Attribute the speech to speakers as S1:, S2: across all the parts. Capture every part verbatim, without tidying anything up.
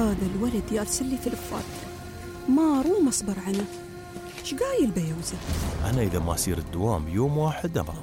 S1: هذا الولد يرسل لي فلفات ما روم أصبر عنه. إيش قايل بيوزة؟
S2: أنا إذا ما أسير الدوام يوم واحد أمرض.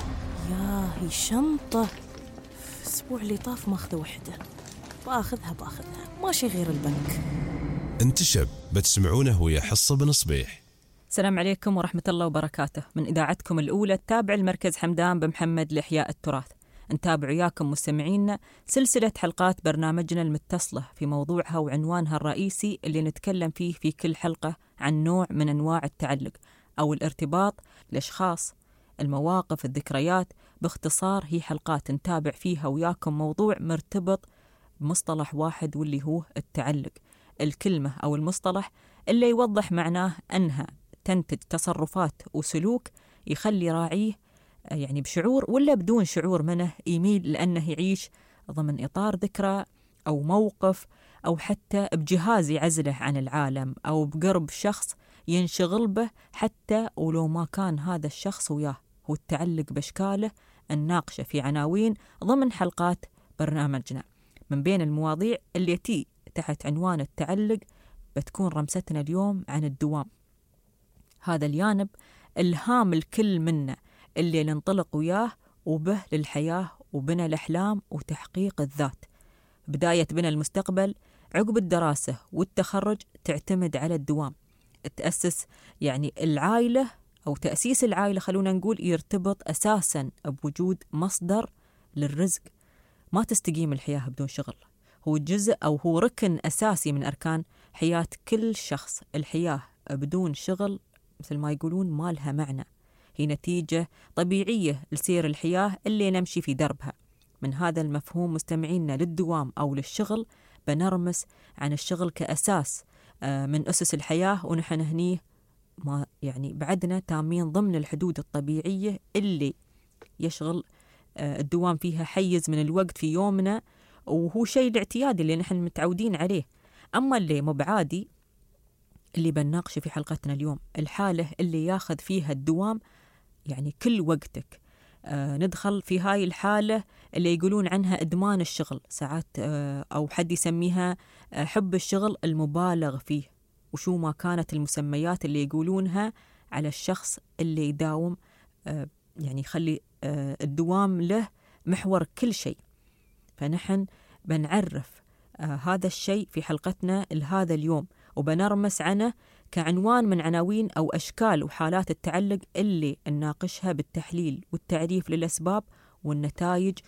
S3: يا هي شنطة أسبوع اللي طاف ماخذة وحدة، باخذها باخذها ماشي غير البنك.
S4: انتشب بتسمعونه ويا حصة بن صبيح.
S5: السلام عليكم ورحمة الله وبركاته. من إذاعتكم الأولى التابع المركز حمدان بمحمد لإحياء التراث. نتابع وياكم مستمعينا سلسلة حلقات برنامجنا المتصلة في موضوعها وعنوانها الرئيسي اللي نتكلم فيه في كل حلقة عن نوع من أنواع التعلق أو الارتباط الأشخاص، المواقف، الذكريات. باختصار هي حلقات نتابع فيها وياكم موضوع مرتبط بمصطلح واحد واللي هو التعلق. الكلمة أو المصطلح اللي يوضح معناه أنها تنتج تصرفات وسلوك يخلي راعيه يعني بشعور ولا بدون شعور منه يميل لأنه يعيش ضمن إطار ذكرى أو موقف أو حتى بجهاز يعزله عن العالم أو بقرب شخص ينشغل به حتى ولو ما كان هذا الشخص وياه. هو التعلق بأشكاله الناقشة في عناوين ضمن حلقات برنامجنا. من بين المواضيع اللي تي تحت عنوان التعلق بتكون رمستنا اليوم عن الدوام. هذا الجانب الهام الكل منا اللي ننطلق وياه وبه للحياة وبنى الأحلام وتحقيق الذات. بداية بنى المستقبل عقب الدراسة والتخرج تعتمد على الدوام. تأسس يعني العائلة أو تأسيس العائلة خلونا نقول يرتبط أساساً بوجود مصدر للرزق. ما تستقيم الحياة بدون شغل، هو جزء أو هو ركن أساسي من أركان حياة كل شخص. الحياة بدون شغل مثل ما يقولون ما لها معنى، هي نتيجة طبيعية لسير الحياة اللي نمشي في دربها. من هذا المفهوم مستمعينا للدوام أو للشغل بنرمس عن الشغل كأساس من أسس الحياة، ونحن هنيه ما يعني بعدنا تامين ضمن الحدود الطبيعية اللي يشغل الدوام فيها حيز من الوقت في يومنا، وهو شيء الاعتيادي اللي نحن متعودين عليه. أما اللي مبعادي اللي بنناقشه في حلقتنا اليوم الحالة اللي ياخذ فيها الدوام يعني كل وقتك. آه ندخل في هاي الحالة اللي يقولون عنها إدمان الشغل ساعات، آه أو حد يسميها آه حب الشغل المبالغ فيه، وشو ما كانت المسميات اللي يقولونها على الشخص اللي يداوم آه يعني يخلي آه الدوام له محور كل شيء. فنحن بنعرف آه هذا الشيء في حلقتنا لهذا اليوم، وبنرمس عنه كعنوان من عناوين أو أشكال وحالات التعلق اللي نناقشها بالتحليل والتعريف للأسباب والنتائج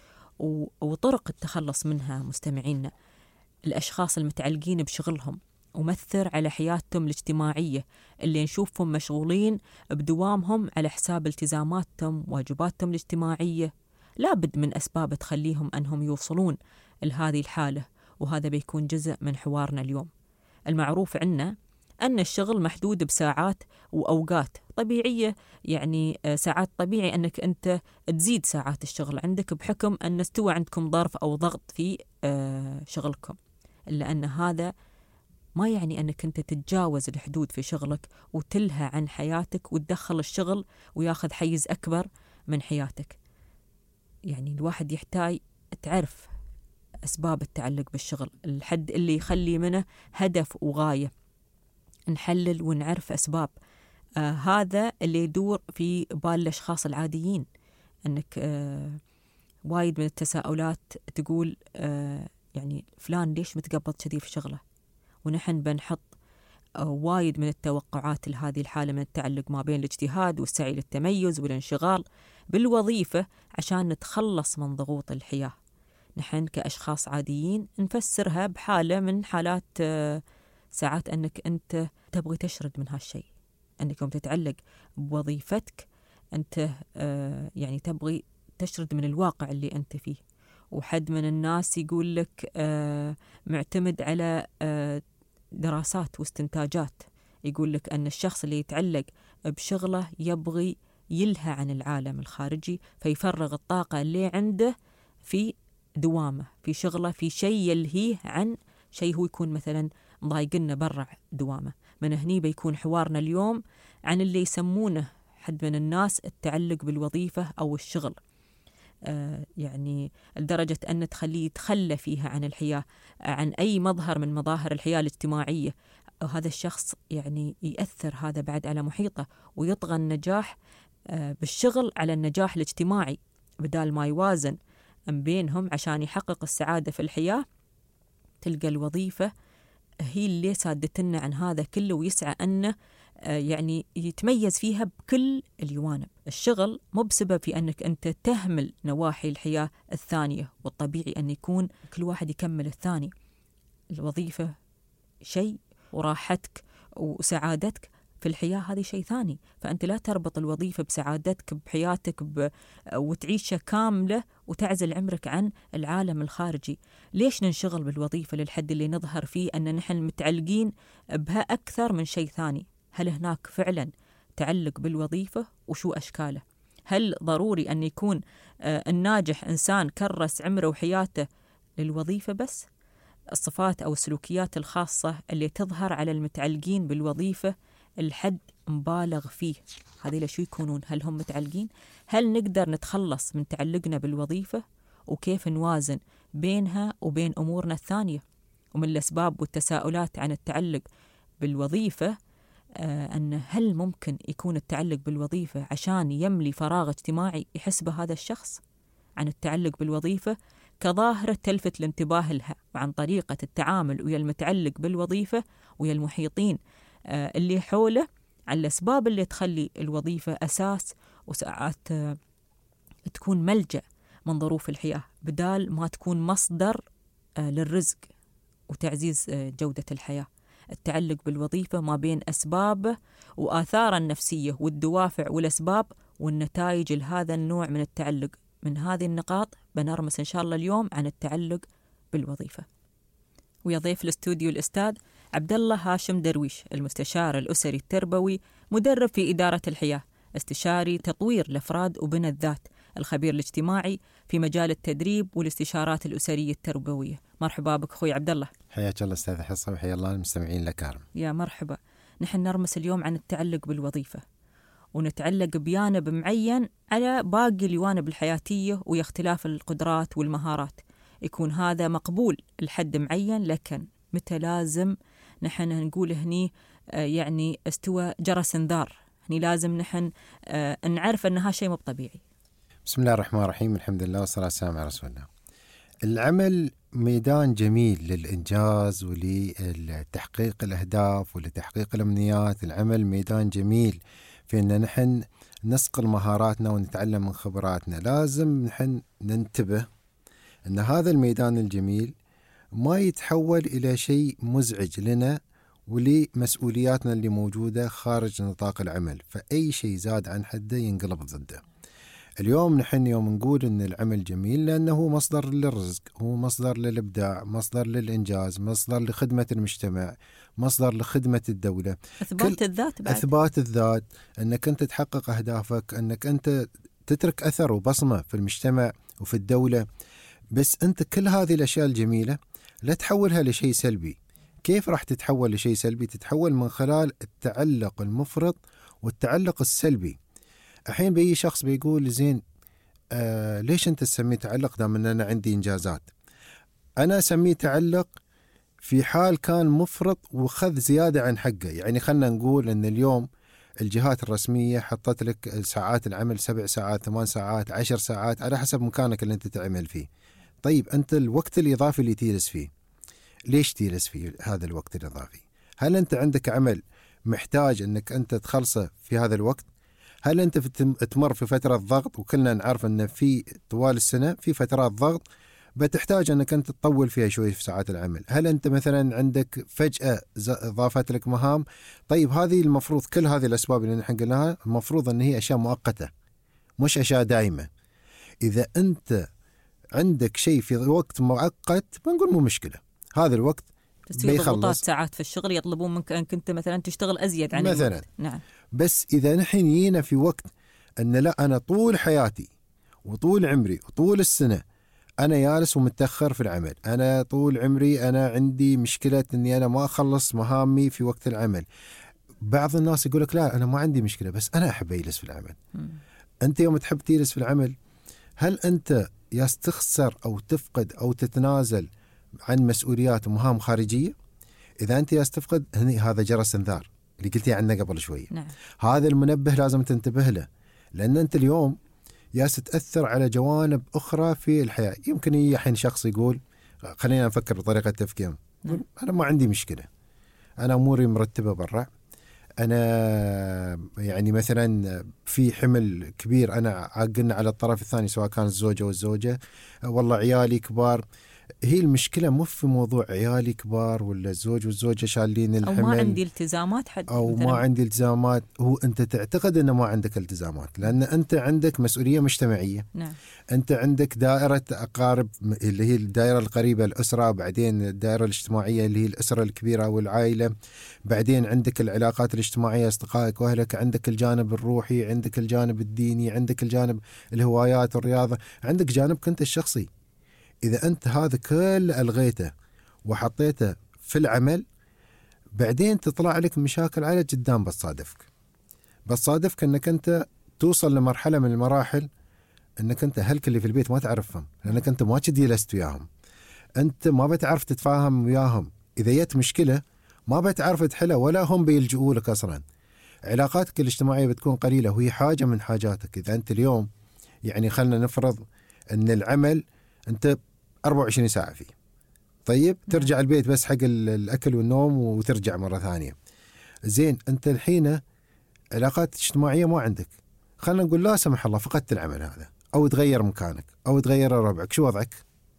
S5: وطرق التخلص منها. مستمعينا الأشخاص المتعلقين بشغلهم ومثر على حياتهم الاجتماعية اللي نشوفهم مشغولين بدوامهم على حساب التزاماتهم واجباتهم الاجتماعية، لابد من أسباب تخليهم أنهم يوصلون لهذه الحالة، وهذا بيكون جزء من حوارنا اليوم. المعروف عنا أن الشغل محدود بساعات وأوقات طبيعية، يعني ساعات طبيعي أنك أنت تزيد ساعات الشغل عندك بحكم أن استوى عندكم ظرف أو ضغط في شغلكم، إلا أن هذا ما يعني أنك أنت تتجاوز الحدود في شغلك وتلهى عن حياتك وتدخل الشغل وياخذ حيز أكبر من حياتك. يعني الواحد يحتاج تعرف أسباب التعلق بالشغل، الحد اللي يخلي منه هدف وغاية، نحلل ونعرف أسباب. آه هذا اللي يدور في بال الأشخاص العاديين. أنك آه وايد من التساؤلات تقول آه يعني فلان ليش متقبض كذي في شغله، ونحن بنحط آه وايد من التوقعات لهذه الحالة من التعلق ما بين الاجتهاد والسعي للتميز والانشغال بالوظيفة عشان نتخلص من ضغوط الحياة. نحن كأشخاص عاديين نفسرها بحالة من حالات آه ساعات أنك أنت تبغي تشرد من هالشيء، أنك يوم تتعلق بوظيفتك أنت آه يعني تبغي تشرد من الواقع اللي أنت فيه. وحد من الناس يقول لك آه معتمد على آه دراسات واستنتاجات، يقول لك أن الشخص اللي يتعلق بشغله يبغي يلهى عن العالم الخارجي فيفرغ الطاقة اللي عنده في دوامه في شغله في شيء يلهيه عن شيء هو يكون مثلا ضايقنا برا دوامه. من هني بيكون حوارنا اليوم عن اللي يسمونه حد من الناس التعلق بالوظيفة أو الشغل. آه يعني لدرجة أن تخليه يتخلى فيها عن الحياة، عن أي مظهر من مظاهر الحياة الاجتماعية. وهذا الشخص يعني يأثر هذا بعد على محيطه، ويطغى النجاح آه بالشغل على النجاح الاجتماعي، بدال ما يوازن بينهم عشان يحقق السعادة في الحياة. تلقى الوظيفة هي اللي سادتنا عن هذا كله، ويسعى أنه يعني يتميز فيها بكل الجوانب. الشغل مو بسبب في أنك أنت تهمل نواحي الحياة الثانية، والطبيعي أن يكون كل واحد يكمل الثاني. الوظيفة شيء، وراحتك وسعادتك في الحياة هذه شيء ثاني. فأنت لا تربط الوظيفة بسعادتك بحياتك ب... وتعيشها كاملة وتعزل عمرك عن العالم الخارجي. ليش ننشغل بالوظيفة للحد اللي نظهر فيه أن نحن متعلقين بها أكثر من شيء ثاني؟ هل هناك فعلا تعلق بالوظيفة؟ وشو أشكاله؟ هل ضروري أن يكون الناجح إنسان كرس عمره وحياته للوظيفة بس؟ الصفات أو السلوكيات الخاصة اللي تظهر على المتعلقين بالوظيفة الحد مبالغ فيه، هذه شو يكونون؟ هل هم متعلقين؟ هل نقدر نتخلص من تعلقنا بالوظيفة؟ وكيف نوازن بينها وبين أمورنا الثانية؟ ومن الأسباب والتساؤلات عن التعلق بالوظيفة آه أن هل ممكن يكون التعلق بالوظيفة عشان يملي فراغ اجتماعي يحسبه هذا الشخص؟ عن التعلق بالوظيفة كظاهرة تلفت الانتباه لها، وعن طريقة التعامل ويا المتعلق بالوظيفة ويا المحيطين آه اللي حوله، على الأسباب اللي تخلي الوظيفة أساس وساعات آه تكون ملجأ من ظروف الحياة، بدال ما تكون مصدر آه للرزق وتعزيز آه جودة الحياة. التعلق بالوظيفة ما بين أسبابه وآثاره النفسية والدوافع والأسباب والنتائج لهذا النوع من التعلق. من هذه النقاط بنرمس إن شاء الله اليوم عن التعلق بالوظيفة. ويضيف الاستوديو الأستاذ عبد الله هاشم درويش، المستشار الأسري التربوي، مدرب في إدارة الحياة، استشاري تطوير الأفراد وبناء الذات، الخبير الاجتماعي في مجال التدريب والاستشارات الأسرية التربوية. مرحبا بك أخوي عبد الله.
S6: حياك الله أستاذ حصة، وحيا الله المستمعين الأكارم.
S5: يا مرحبا. نحن نرمس اليوم عن التعلق بالوظيفة، ونتعلق بجانب معين على باقي الجوانب الحياتية ويا اختلاف القدرات والمهارات. يكون هذا مقبول لحد معين، لكن متى لازم نحن نقول هني آه يعني استوى جرس انذار، هني لازم نحن آه نعرف أن هذا شيء مو طبيعي.
S6: بسم الله الرحمن الرحيم، الحمد لله والصلاة والسلام على رسول الله. العمل ميدان جميل للإنجاز ولتحقيق الأهداف ولتحقيق الأمنيات. العمل ميدان جميل في أن نحن نصقل مهاراتنا ونتعلم من خبراتنا. لازم نحن ننتبه أن هذا الميدان الجميل ما يتحول إلى شيء مزعج لنا ولمسؤولياتنا اللي موجودة خارج نطاق العمل، فأي شيء زاد عن حده ينقلب ضده. اليوم نحن يوم نقول أن العمل جميل لأنه مصدر للرزق، هو مصدر للإبداع، مصدر للإنجاز، مصدر لخدمة المجتمع، مصدر لخدمة الدولة،
S5: إثبات الذات بعد.
S6: إثبات الذات، أنك أنت تحقق أهدافك، أنك أنت تترك أثر وبصمة في المجتمع وفي الدولة. بس أنت كل هذه الأشياء الجميلة لا تحولها لشيء سلبي. كيف راح تتحول لشيء سلبي؟ تتحول من خلال التعلق المفرط والتعلق السلبي. الحين بيجي شخص بيقول زين آه ليش أنت تسميه تعلق دام أن أنا عندي إنجازات؟ أنا أسميه تعلق في حال كان مفرط وخذ زيادة عن حقه. يعني خلنا نقول أن اليوم الجهات الرسمية حطت لك ساعات العمل سبع ساعات، ثمان ساعات، عشر ساعات، على حسب مكانك اللي أنت تعمل فيه. طيب أنت الوقت الإضافي اللي تجلس فيه، ليش تجلس فيه هذا الوقت الإضافي؟ هل أنت عندك عمل محتاج أنك أنت تخلصه في هذا الوقت؟ هل أنت تمر في فترة ضغط؟ وكلنا نعرف أن في طوال السنة في فترات ضغط بتحتاج أنك أنت تطول فيها شوي في ساعات العمل. هل أنت مثلا عندك فجأة ضافت لك مهام؟ طيب هذه المفروض كل هذه الأسباب اللي نحن قلناها المفروض أن هي أشياء مؤقتة مش أشياء دائمة. إذا أنت عندك شيء في وقت مؤقت بنقول مو مشكلة، هذا الوقت
S5: بيخلص. ضغوطات ساعات في الشغل يطلبون منك أنك أنت مثلا تشتغل أزيد عن
S6: مثلا
S5: الوقت. نعم.
S6: بس إذا نحن جينا في وقت أن لا أنا طول حياتي وطول عمري وطول السنة أنا جالس ومتأخر في العمل، أنا طول عمري أنا عندي مشكلة أني أنا ما أخلص مهامي في وقت العمل. بعض الناس يقولك لا أنا ما عندي مشكلة بس أنا أحب أجلس في العمل. م. أنت يوم تحب تجلس في العمل هل أنت يستخسر أو تفقد أو تتنازل عن مسؤوليات ومهام خارجية؟ إذا أنت يستفقد هني هذا جرس انذار اللي قلتي عنه قبل شوية.
S5: نعم.
S6: هذا المنبه لازم تنتبه له، لأن أنت اليوم ياس تأثر على جوانب أخرى في الحياة. يمكن يحين شخص يقول خلينا نفكر بطريقة تفكير،
S5: نعم.
S6: أنا ما عندي مشكلة، أنا أموري مرتبة برا، أنا يعني مثلا في حمل كبير أنا عاقلنا على الطرف الثاني سواء كان الزوجة والزوجة، والله عيالي كبار. هي المشكلة مو في موضوع عيالي كبار ولا الزوج والزوجة شالين الحمل
S5: أو ما عندي التزامات حد
S6: أو ما عندي التزامات. هو أنت تعتقد أنه ما عندك التزامات لأن أنت عندك مسؤولية مجتمعية.
S5: نعم.
S6: أنت عندك دائرة أقارب اللي هي الدائرة القريبة الأسرة، بعدين الدائرة الاجتماعية اللي هي الأسرة الكبيرة والعائلة، بعدين عندك العلاقات الاجتماعية أصدقائك وأهلك، عندك الجانب الروحي، عندك الجانب الديني، عندك الجانب الهوايات والرياضة، عندك جانبك أنت الشخصي. إذا أنت هذا كل ألغيته وحطيته في العمل، بعدين تطلع لك مشاكل على قدام. بتصادفك بتصادفك أنك أنت توصل لمرحلة من المراحل أنك أنت أهلك اللي في البيت ما تعرفهم، لأنك أنت ما كدي لست وياهم، أنت ما بتعرف تتفاهم وياهم. إذا جت مشكلة ما بتعرف تحلها ولا هم بيلجؤوا لك أصلا. علاقاتك الاجتماعية بتكون قليلة وهي حاجة من حاجاتك. إذا أنت اليوم يعني خلنا نفرض أن العمل أنت أربعة وعشرين ساعة فيه، طيب ترجع البيت بس حق الأكل والنوم وترجع مرة ثانية، زين أنت الحين علاقات اجتماعية ما عندك، خلنا نقول لا سمح الله فقدت العمل هذا أو تغير مكانك أو تغير ربعك، شو وضعك؟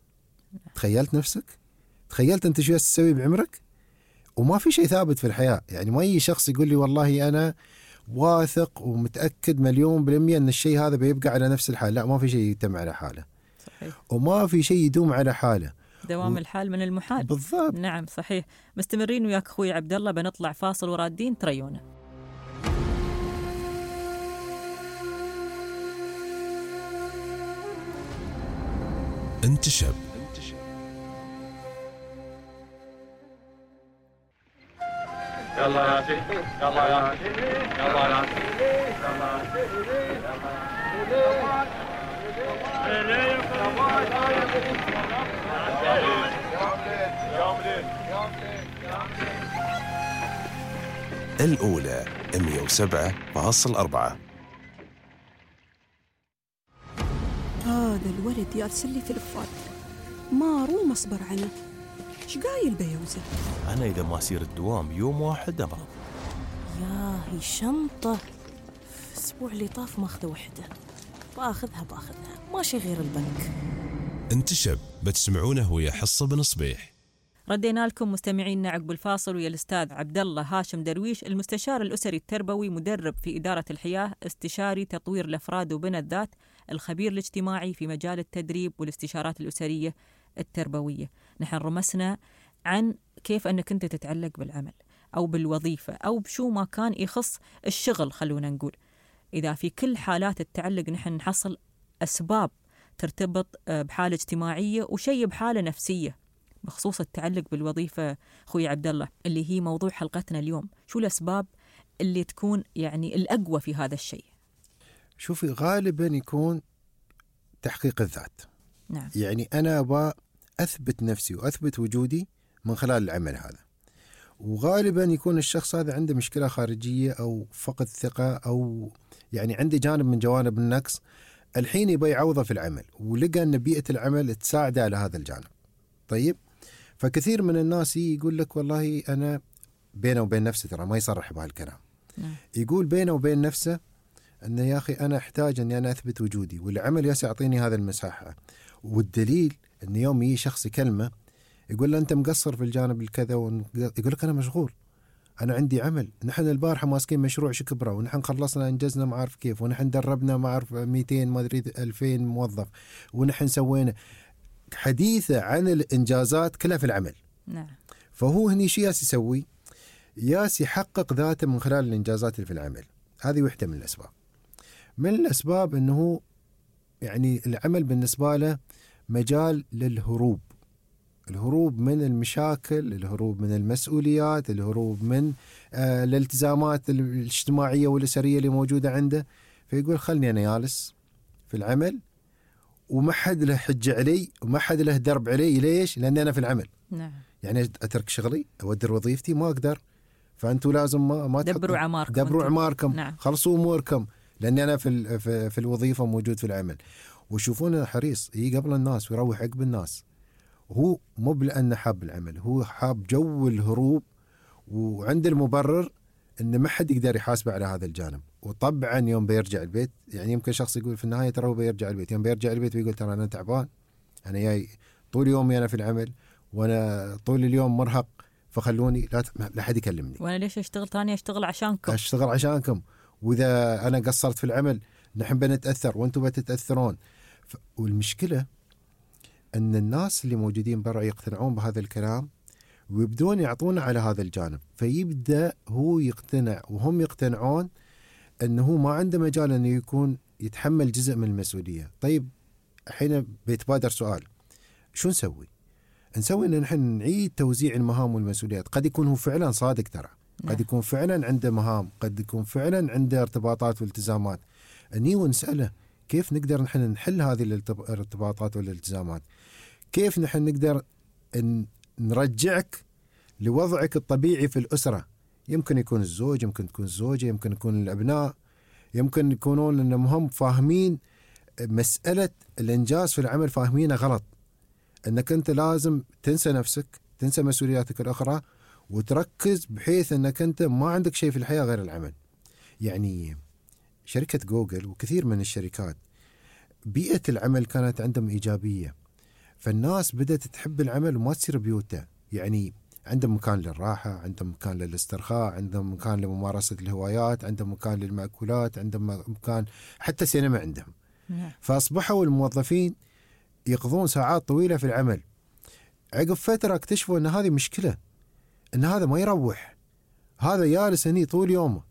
S6: تخيلت نفسك؟ تخيلت أنت شو تسوي بعمرك؟ وما في شيء ثابت في الحياة. يعني ما يجي شخص يقول لي والله أنا واثق ومتأكد مليون بالمية أن الشيء هذا بيبقى على نفس الحال. لا، ما في شيء يتم على حاله. صحيح. وما في شيء يدوم على حاله.
S5: دوام و... الحال من المحال.
S6: بالضبط.
S5: نعم صحيح. مستمرين وياك أخوي عبد الله، بنطلع فاصل ورادين تريونا.
S4: انتشب.
S7: يلا يا سيدي، يلا يا سيدي، يلا يا سيدي، يلا
S4: الأولى مئة وسبعة فاصلة أربعة.
S1: هذا الولد يرسل لي تلفات ما روم أصبر عنه. إيش قايل بيوزة؟
S2: أنا إذا ما أسير الدوام يوم واحد أمرض.
S3: يا هي شنطة الأسبوع اللي طاف ماخذة وحدة، باخذها باخذها ماشي غير البنك.
S4: انتشب بتسمعونه ويا حصة بن صبيح.
S5: ردينا لكم مستمعينا عقب الفاصل ويا الأستاذ عبد الله هاشم درويش، المستشار الأسري التربوي، مدرب في إدارة الحياة، استشاري تطوير الأفراد وبنى الذات، الخبير الاجتماعي في مجال التدريب والاستشارات الأسرية التربوية. نحن رمسنا عن كيف أنك أنت تتعلق بالعمل أو بالوظيفة أو بشو ما كان يخص الشغل. خلونا نقول إذا في كل حالات التعلق نحن نحصل أسباب ترتبط بحالة اجتماعية وشيء بحالة نفسية. بخصوص التعلق بالوظيفة أخوي عبد الله اللي هي موضوع حلقتنا اليوم، شو الأسباب اللي تكون يعني الأقوى في هذا الشيء؟
S6: شوفي، غالبا يكون تحقيق الذات.
S5: نعم.
S6: يعني أنا أبغى أثبت نفسي وأثبت وجودي من خلال العمل هذا، وغالبا يكون الشخص هذا عنده مشكلة خارجية أو فقد ثقة أو يعني عنده جانب من جوانب النقص، الحين يبغى يعوضه في العمل ولقى أن بيئة العمل تساعده على هذا الجانب. طيب، فكثير من الناس يقول لك والله أنا بينه وبين نفسه، ترى ما يصرح بهالكلام.
S5: نعم.
S6: يقول بينه وبين نفسه أنه يا أخي أنا أحتاج أني أنا أثبت وجودي والعمل ياس يعطيني هذا المساحة. والدليل أن يوم يجي شخص يكلمه يقول له أنت مقصر في الجانب الكذا، يقول لك أنا مشغول، أنا عندي عمل، نحن البارحة ماسكين مشروع شكبرة ونحن خلصنا أنجزنا ما أعرف كيف، ونحن دربنا ما أعرف مئتين ما أدري ألفين موظف، ونحن سوينا حديثة عن الإنجازات كلها في العمل.
S5: نعم.
S6: فهو هني شو ياس يسوي؟ ياس يحقق ذاته من خلال الإنجازات اللي في العمل. هذه وحدة من الأسباب. من الأسباب أنه يعني العمل بالنسبة له مجال للهروب، الهروب من المشاكل، الهروب من المسؤوليات، الهروب من آه الالتزامات الاجتماعية والأسرية اللي موجودة عنده. فيقول خلني أنا جالس في العمل وما حد له حجة علي وما حد له درب علي. ليش؟ لأني أنا في العمل.
S5: نعم.
S6: يعني أترك شغلي أودر وظيفتي ما أقدر، فأنتوا لازم ما, ما
S5: دبروا عماركم،
S6: دبروا عماركم.
S5: نعم.
S6: خلصوا أموركم، لأني أنا في, في, في الوظيفة موجود في العمل. وشوفونه حريص يجي قبل الناس ويروح عقب الناس، وهو مو لأنه حاب العمل، هو حاب جو الهروب، وعند المبرر إن ما حد يقدر يحاسبه على هذا الجانب. وطبعا يوم بيرجع البيت، يعني يمكن شخص يقول في النهاية ترى هو بيرجع البيت، يوم بيرجع البيت ويقول ترى أنا تعبان، أنا جاي طول يومي أنا في العمل وأنا طول اليوم مرهق، فخلوني لا لا حد يكلمني.
S5: وأنا ليش أشتغل تاني؟ أشتغل عشانكم.
S6: أشتغل عشانكم، وإذا أنا قصرت في العمل نحن بنتأثر وأنتم بتتأثرون. والمشكلة أن الناس اللي موجودين برا يقتنعون بهذا الكلام ويبدون يعطونا على هذا الجانب، فيبدأ هو يقتنع وهم يقتنعون أنه ما عنده مجال أنه يكون يتحمل جزء من المسؤولية. طيب الحين بيتبادر سؤال، شو نسوي؟ نسوي أن نحن نعيد توزيع المهام والمسؤوليات. قد يكون هو فعلا صادق ترى، قد يكون فعلا عنده مهام، قد يكون فعلا عنده ارتباطات والتزامات. أني ونسأله كيف نقدر نحن نحل هذه الارتباطات والالتزامات، كيف نحن نقدر ان نرجعك لوضعك الطبيعي في الأسرة. يمكن يكون الزوج، يمكن تكون الزوجة، يمكن يكون الأبناء، يمكن يكونون أنهم هم فاهمين مسألة الإنجاز في العمل فاهمينه غلط، أنك أنت لازم تنسى نفسك، تنسى مسؤولياتك الأخرى، وتركز بحيث أنك أنت ما عندك شيء في الحياة غير العمل. يعني شركة جوجل وكثير من الشركات بيئة العمل كانت عندهم إيجابية، فالناس بدأت تحب العمل وما تصير بيوتها. يعني عندهم مكان للراحة، عندهم مكان للاسترخاء، عندهم مكان لممارسة الهوايات، عندهم مكان للمأكولات، عندهم مكان حتى سينما عندهم. فأصبحوا الموظفين يقضون ساعات طويلة في العمل. عقب فترة اكتشفوا أن هذه مشكلة، أن هذا ما يروح، هذا جالس هني طول يومه.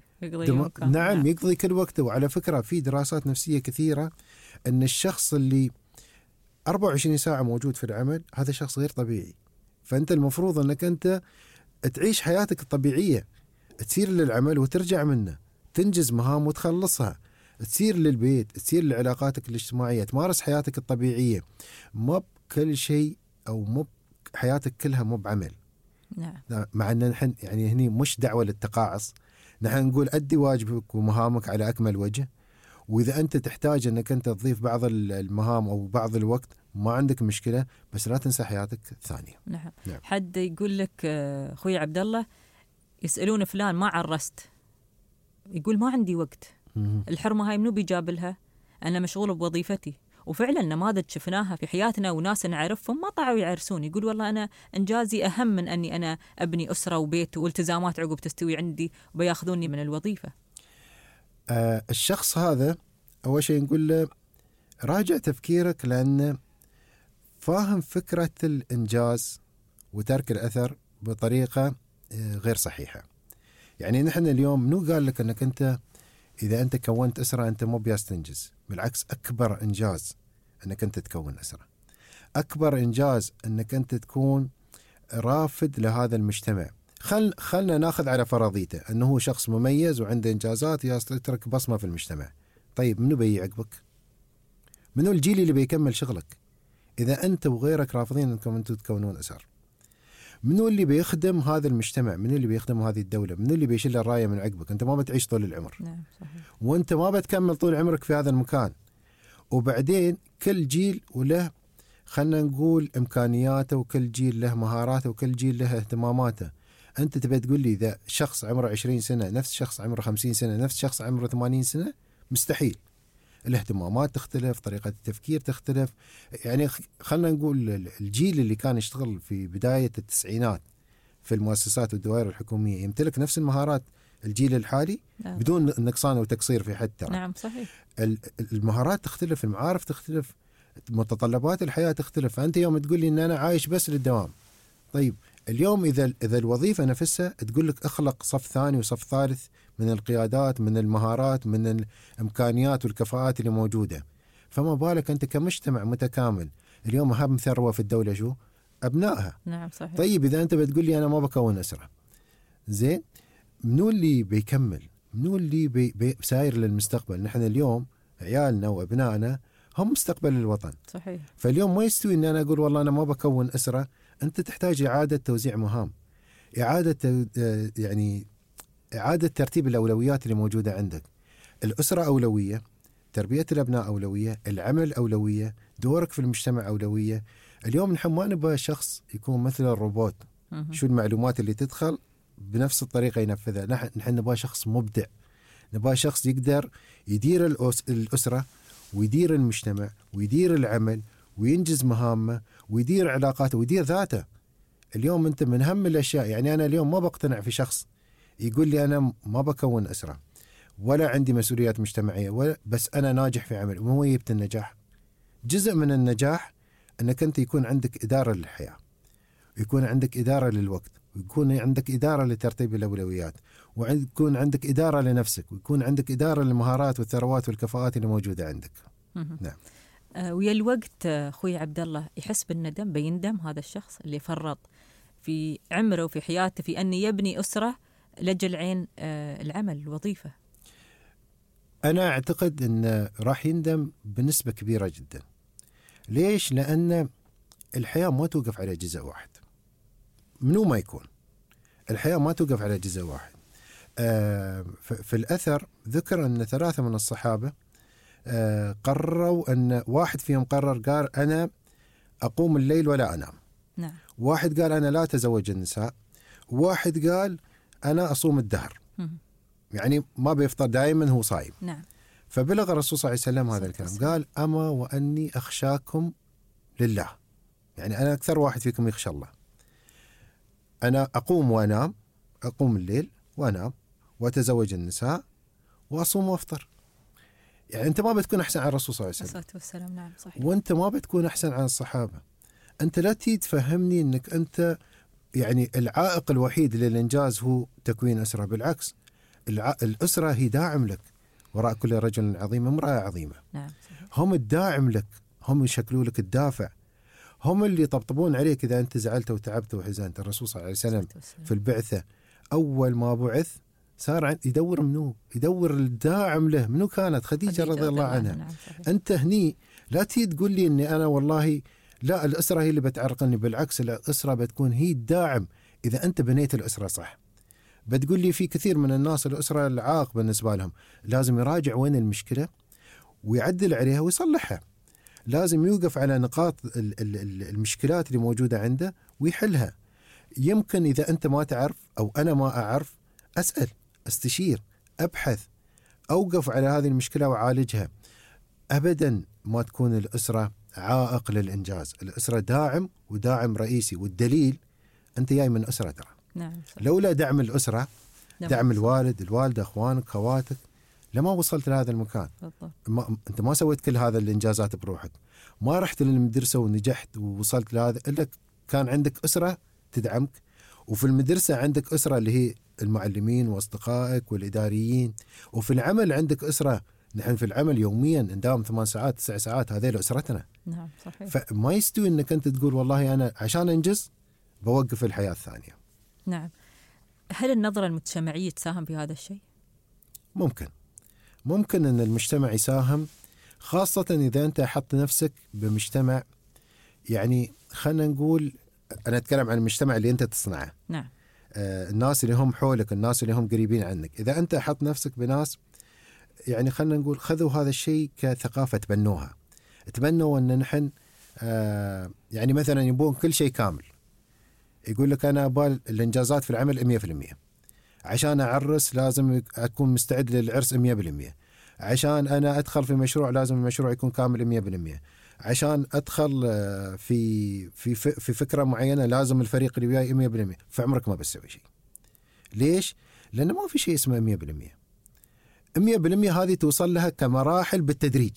S6: دم... نعم يقضي كل وقته. وعلى فكرة في دراسات نفسية كثيرة أن الشخص اللي أربعة وعشرين ساعة موجود في العمل هذا شخص غير طبيعي. فأنت المفروض أنك أنت تعيش حياتك الطبيعية، تسير للعمل وترجع منه، تنجز مهام وتخلصها، تسير للبيت، تسير لعلاقاتك الاجتماعية، تمارس حياتك الطبيعية. ما بكل شيء أو مو حياتك كلها مو بعمل.
S5: نعم.
S6: مع أن نحن يعني هني مش دعوة للتقاعس، نحن نقول أدي واجبك ومهامك على أكمل وجه، وإذا أنت تحتاج أنك أنت تضيف بعض المهام أو بعض الوقت ما عندك مشكلة، بس لا تنسى حياتك الثانية.
S5: نعم. نعم. حد يقول لك أخوي عبد الله، يسألون فلان ما عرست، يقول ما عندي وقت. م- الحرمة هاي منو بيجابلها؟ أنا مشغول بوظيفتي. وفعلا نماذج شفناها في حياتنا وناس نعرفهم ما طلعوا يعرسون، يقول والله أنا إنجازي أهم من أني أنا أبني أسرة وبيت والتزامات عقب تستوي عندي وبياخذوني من الوظيفة.
S6: آه الشخص هذا أول شيء نقول له راجع تفكيرك، لأنه فاهم فكرة الإنجاز وترك الأثر بطريقة آه غير صحيحة. يعني نحن اليوم منو قال لك أنك أنت إذا أنت كونت أسرة أنت مو بياس تنجز؟ بالعكس، أكبر إنجاز أنك أنت تكون أسرة، أكبر إنجاز أنك أنت تكون رافد لهذا المجتمع. خل خلنا ناخذ على فرضيته أنه هو شخص مميز وعنده إنجازات يترك بصمة في المجتمع. طيب منو بيجي عقبك؟ منو الجيل اللي بيكمل شغلك إذا أنت وغيرك رافضين أنكم أنتم تكونون أسر؟ منو اللي بيخدم هذا المجتمع؟ منو اللي بيخدم هذه الدولة؟ منو اللي بيشيل الراية من عقبك؟ أنت ما بتعيش طول العمر.
S5: نعم صحيح.
S6: وأنت ما بتكمل طول عمرك في هذا المكان. وبعدين كل جيل وله خلنا نقول إمكانياته، وكل جيل له مهاراته، وكل جيل له اهتماماته. أنت تبي تقول لي إذا شخص عمره عشرين سنة نفس شخص عمره خمسين سنة نفس شخص عمره ثمانين سنة؟ مستحيل. الاهتمامات تختلف، طريقة التفكير تختلف. يعني خلنا نقول الجيل اللي كان يشتغل في بداية التسعينات في المؤسسات والدوائر الحكومية يمتلك نفس المهارات الجيل الحالي. نعم. بدون نقصان وتقصير في حد ترى.
S5: نعم صحيح.
S6: المهارات تختلف، المعارف تختلف، متطلبات الحياة تختلف. فأنت يوم تقول لي إن أنا عايش بس للدوام، طيب اليوم إذا إذا الوظيفة نفسها تقول لك أخلق صف ثاني وصف ثالث من القيادات، من المهارات، من الإمكانيات والكفاءات اللي موجودة، فما بالك أنت كمجتمع متكامل. اليوم أهم ثروة في الدولة شو؟ أبنائها.
S5: نعم صحيح.
S6: طيب إذا أنت بتقول لي أنا ما بكون أسرة، زين منو اللي بيكمل؟ منو اللي بي بي ساير للمستقبل؟ نحن اليوم عيالنا وأبنائنا هم مستقبل الوطن.
S5: صحيح.
S6: فاليوم ما يستوي أن أنا أقول والله أنا ما بكون أسرة. أنت تحتاج إعادة توزيع مهام، إعادة يعني إعادة ترتيب الأولويات اللي موجودة عندك. الأسرة أولوية، تربية الأبناء أولوية، العمل أولوية، دورك في المجتمع أولوية. اليوم نحن ما نبغى شخص يكون مثل الروبوت، شو المعلومات اللي تدخل بنفس الطريقة ينفذها. نحن نحن نبغى شخص مبدع، نبغى شخص يقدر يدير الأسرة ويدير المجتمع ويدير العمل وينجز مهامه ويدير علاقاته ويدير ذاته. اليوم أنت من هم الأشياء، يعني أنا اليوم ما بقتنع في شخص يقول لي أنا ما بكون أسرة ولا عندي مسؤوليات مجتمعية ولا بس أنا ناجح في عمل. وهو يبت النجاح. جزء من النجاح أنك أنت يكون عندك إدارة للحياة، ويكون عندك إدارة للوقت، ويكون عندك إدارة لترتيب الأولويات، ويكون عندك إدارة لنفسك، ويكون عندك إدارة للمهارات والثروات والكفاءات اللي موجودة عندك. نعم.
S5: آه ويا الوقت أخوي عبد الله يحس بالندم، بيندم هذا الشخص اللي فرط في عمره وفي حياته في أن يبني أسرة لجل عين آه العمل الوظيفة.
S6: أنا أعتقد أن راح يندم بنسبة كبيرة جدا. ليش؟ لأن الحياة ما توقف على جزء واحد، منو ما يكون الحياة ما توقف على جزء واحد. آه في الأثر ذكر أن ثلاثة من الصحابة آه قرروا أن واحد فيهم قرر قال أنا أقوم الليل ولا أنام.
S5: نعم.
S6: واحد قال أنا لا أتزوج النساء، وواحد قال أنا أصوم الدهر. م- يعني ما بيفطر دائما، هو صايم.
S5: نعم.
S6: فبلغ الرسول صلى الله عليه وسلم هذا الكلام، قال أما وأني أخشاكم لله، يعني أنا أكثر واحد فيكم يخشى الله. أنا أقوم وأنام، أقوم الليل وأنام وأتزوج النساء وأصوم وأفطر. يعني أنت ما بتكون أحسن عن الرسول صلى الله عليه وسلم.
S5: والسلام. نعم صحيح.
S6: وأنت ما بتكون أحسن عن الصحابة. أنت لا تيجي تفهمني أنك أنت يعني العائق الوحيد للإنجاز هو تكوين أسرة. بالعكس، الع... الأسرة هي داعم لك. وراء كل رجل عظيم امرأة عظيمة.
S5: نعم.
S6: هم الداعم لك، هم يشكلوا لك الدافع، هم اللي يطبطبون عليك إذا أنت زعلت وتعبت وحزنت. الرسول صلى الله عليه وسلم في البعثة أول ما بعث صار يدور منو، يدور الداعم له. منو كانت؟ خديجة رضي الله عنها.
S5: نعم.
S6: أنت هني لا تيجي تقول لي إني أنا والله لا الأسرة هي اللي بتعرقني. بالعكس، الأسرة بتكون هي الداعم إذا أنت بنيت الأسرة صح. بتقول لي في كثير من الناس الأسرة العاق بالنسبة لهم، لازم يراجع وين المشكلة ويعدل عليها ويصلحها. لازم يوقف على نقاط المشكلات اللي موجودة عنده ويحلها. يمكن إذا أنت ما تعرف أو أنا ما أعرف أسأل، أستشير، أبحث، أوقف على هذه المشكلة وعالجها. أبدا ما تكون الأسرة عائق للإنجاز. الأسرة داعم وداعم رئيسي. والدليل أنت جاي من أسرة ترى.
S5: نعم.
S6: لولا دعم الأسرة،
S5: نعم.
S6: دعم الوالد، الوالدة، أخوانك، خواتك، لما وصلت لهذا المكان. ما أنت ما سويت كل هذا الإنجازات بروحك، ما رحت للمدرسة ونجحت ووصلت لهذا إلا كان عندك أسرة تدعمك. وفي المدرسة عندك أسرة اللي هي المعلمين وأصدقائك والإداريين. وفي العمل عندك أسرة. نحن في العمل يوميا نداوم ثمان ساعات تسع ساعات، هذه أسرتنا.
S5: نعم صحيح.
S6: فما يستوي أنك أنت تقول والله أنا عشان أنجز بوقف الحياة الثانية.
S5: نعم. هل النظرة المجتمعية تساهم في هذا الشيء؟
S6: ممكن ممكن أن المجتمع يساهم، خاصة إذا أنت حط نفسك بمجتمع، يعني خلنا نقول أنا أتكلم عن المجتمع اللي أنت تصنعه.
S5: نعم.
S6: آه الناس اللي هم حولك، الناس اللي هم قريبين عنك. إذا أنت حط نفسك بناس يعني خلنا نقول خذوا هذا الشيء كثقافة، تبنوها، تبنوا أن نحن آه يعني مثلا يبون كل شيء كامل. يقول لك أنا أبغى الإنجازات في العمل مية بالمية، عشان أعرس لازم أكون مستعد للعرس مية بالمية، عشان أنا أدخل في مشروع لازم المشروع يكون كامل مية بالمية، عشان أدخل في في في فكرة معينة لازم الفريق اللي وياي مية بالمية. فعمرك ما بتسوي شيء. ليش؟ لأنه ما في شيء اسمه مية بالمية. مية بالمية هذه توصل لها كمراحل بالتدريج،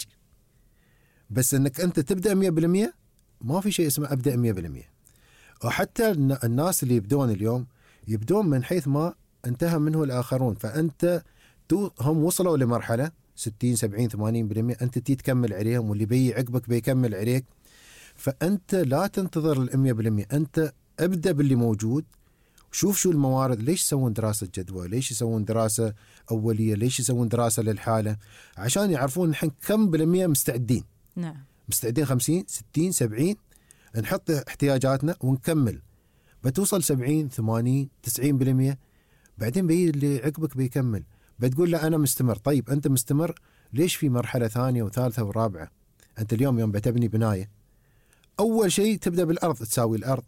S6: بس أنك أنت تبدأ مية بالمية ما في شيء اسمه أبدأ مية بالمية. وحتى الناس اللي يبدون اليوم يبدون من حيث ما انتهى منه الآخرون. فأنت هم وصلوا لمرحلة ستين سبعين ثمانين بالمية، أنت تكمل عليهم، واللي بي عقبك بيكمل عليك. فأنت لا تنتظر المية بالمية، أنت أبدأ باللي موجود. شوف شو الموارد، ليش يسوون دراسة جدوى، ليش يسوون دراسة أولية، ليش يسوون دراسة للحالة، عشان يعرفون نحن كم بالمية مستعدين.
S5: نعم.
S6: مستعدين خمسين ستين سبعين نحط احتياجاتنا ونكمل، بتوصل سبعين ثمانين تسعين بالمية، بعدين بيجي اللي عقبك بيكمل، بتقول له أنا مستمر. طيب أنت مستمر ليش في مرحلة ثانية وثالثة ورابعة؟ أنت اليوم يوم بتبني بناية أول شيء تبدأ بالأرض، تساوي الأرض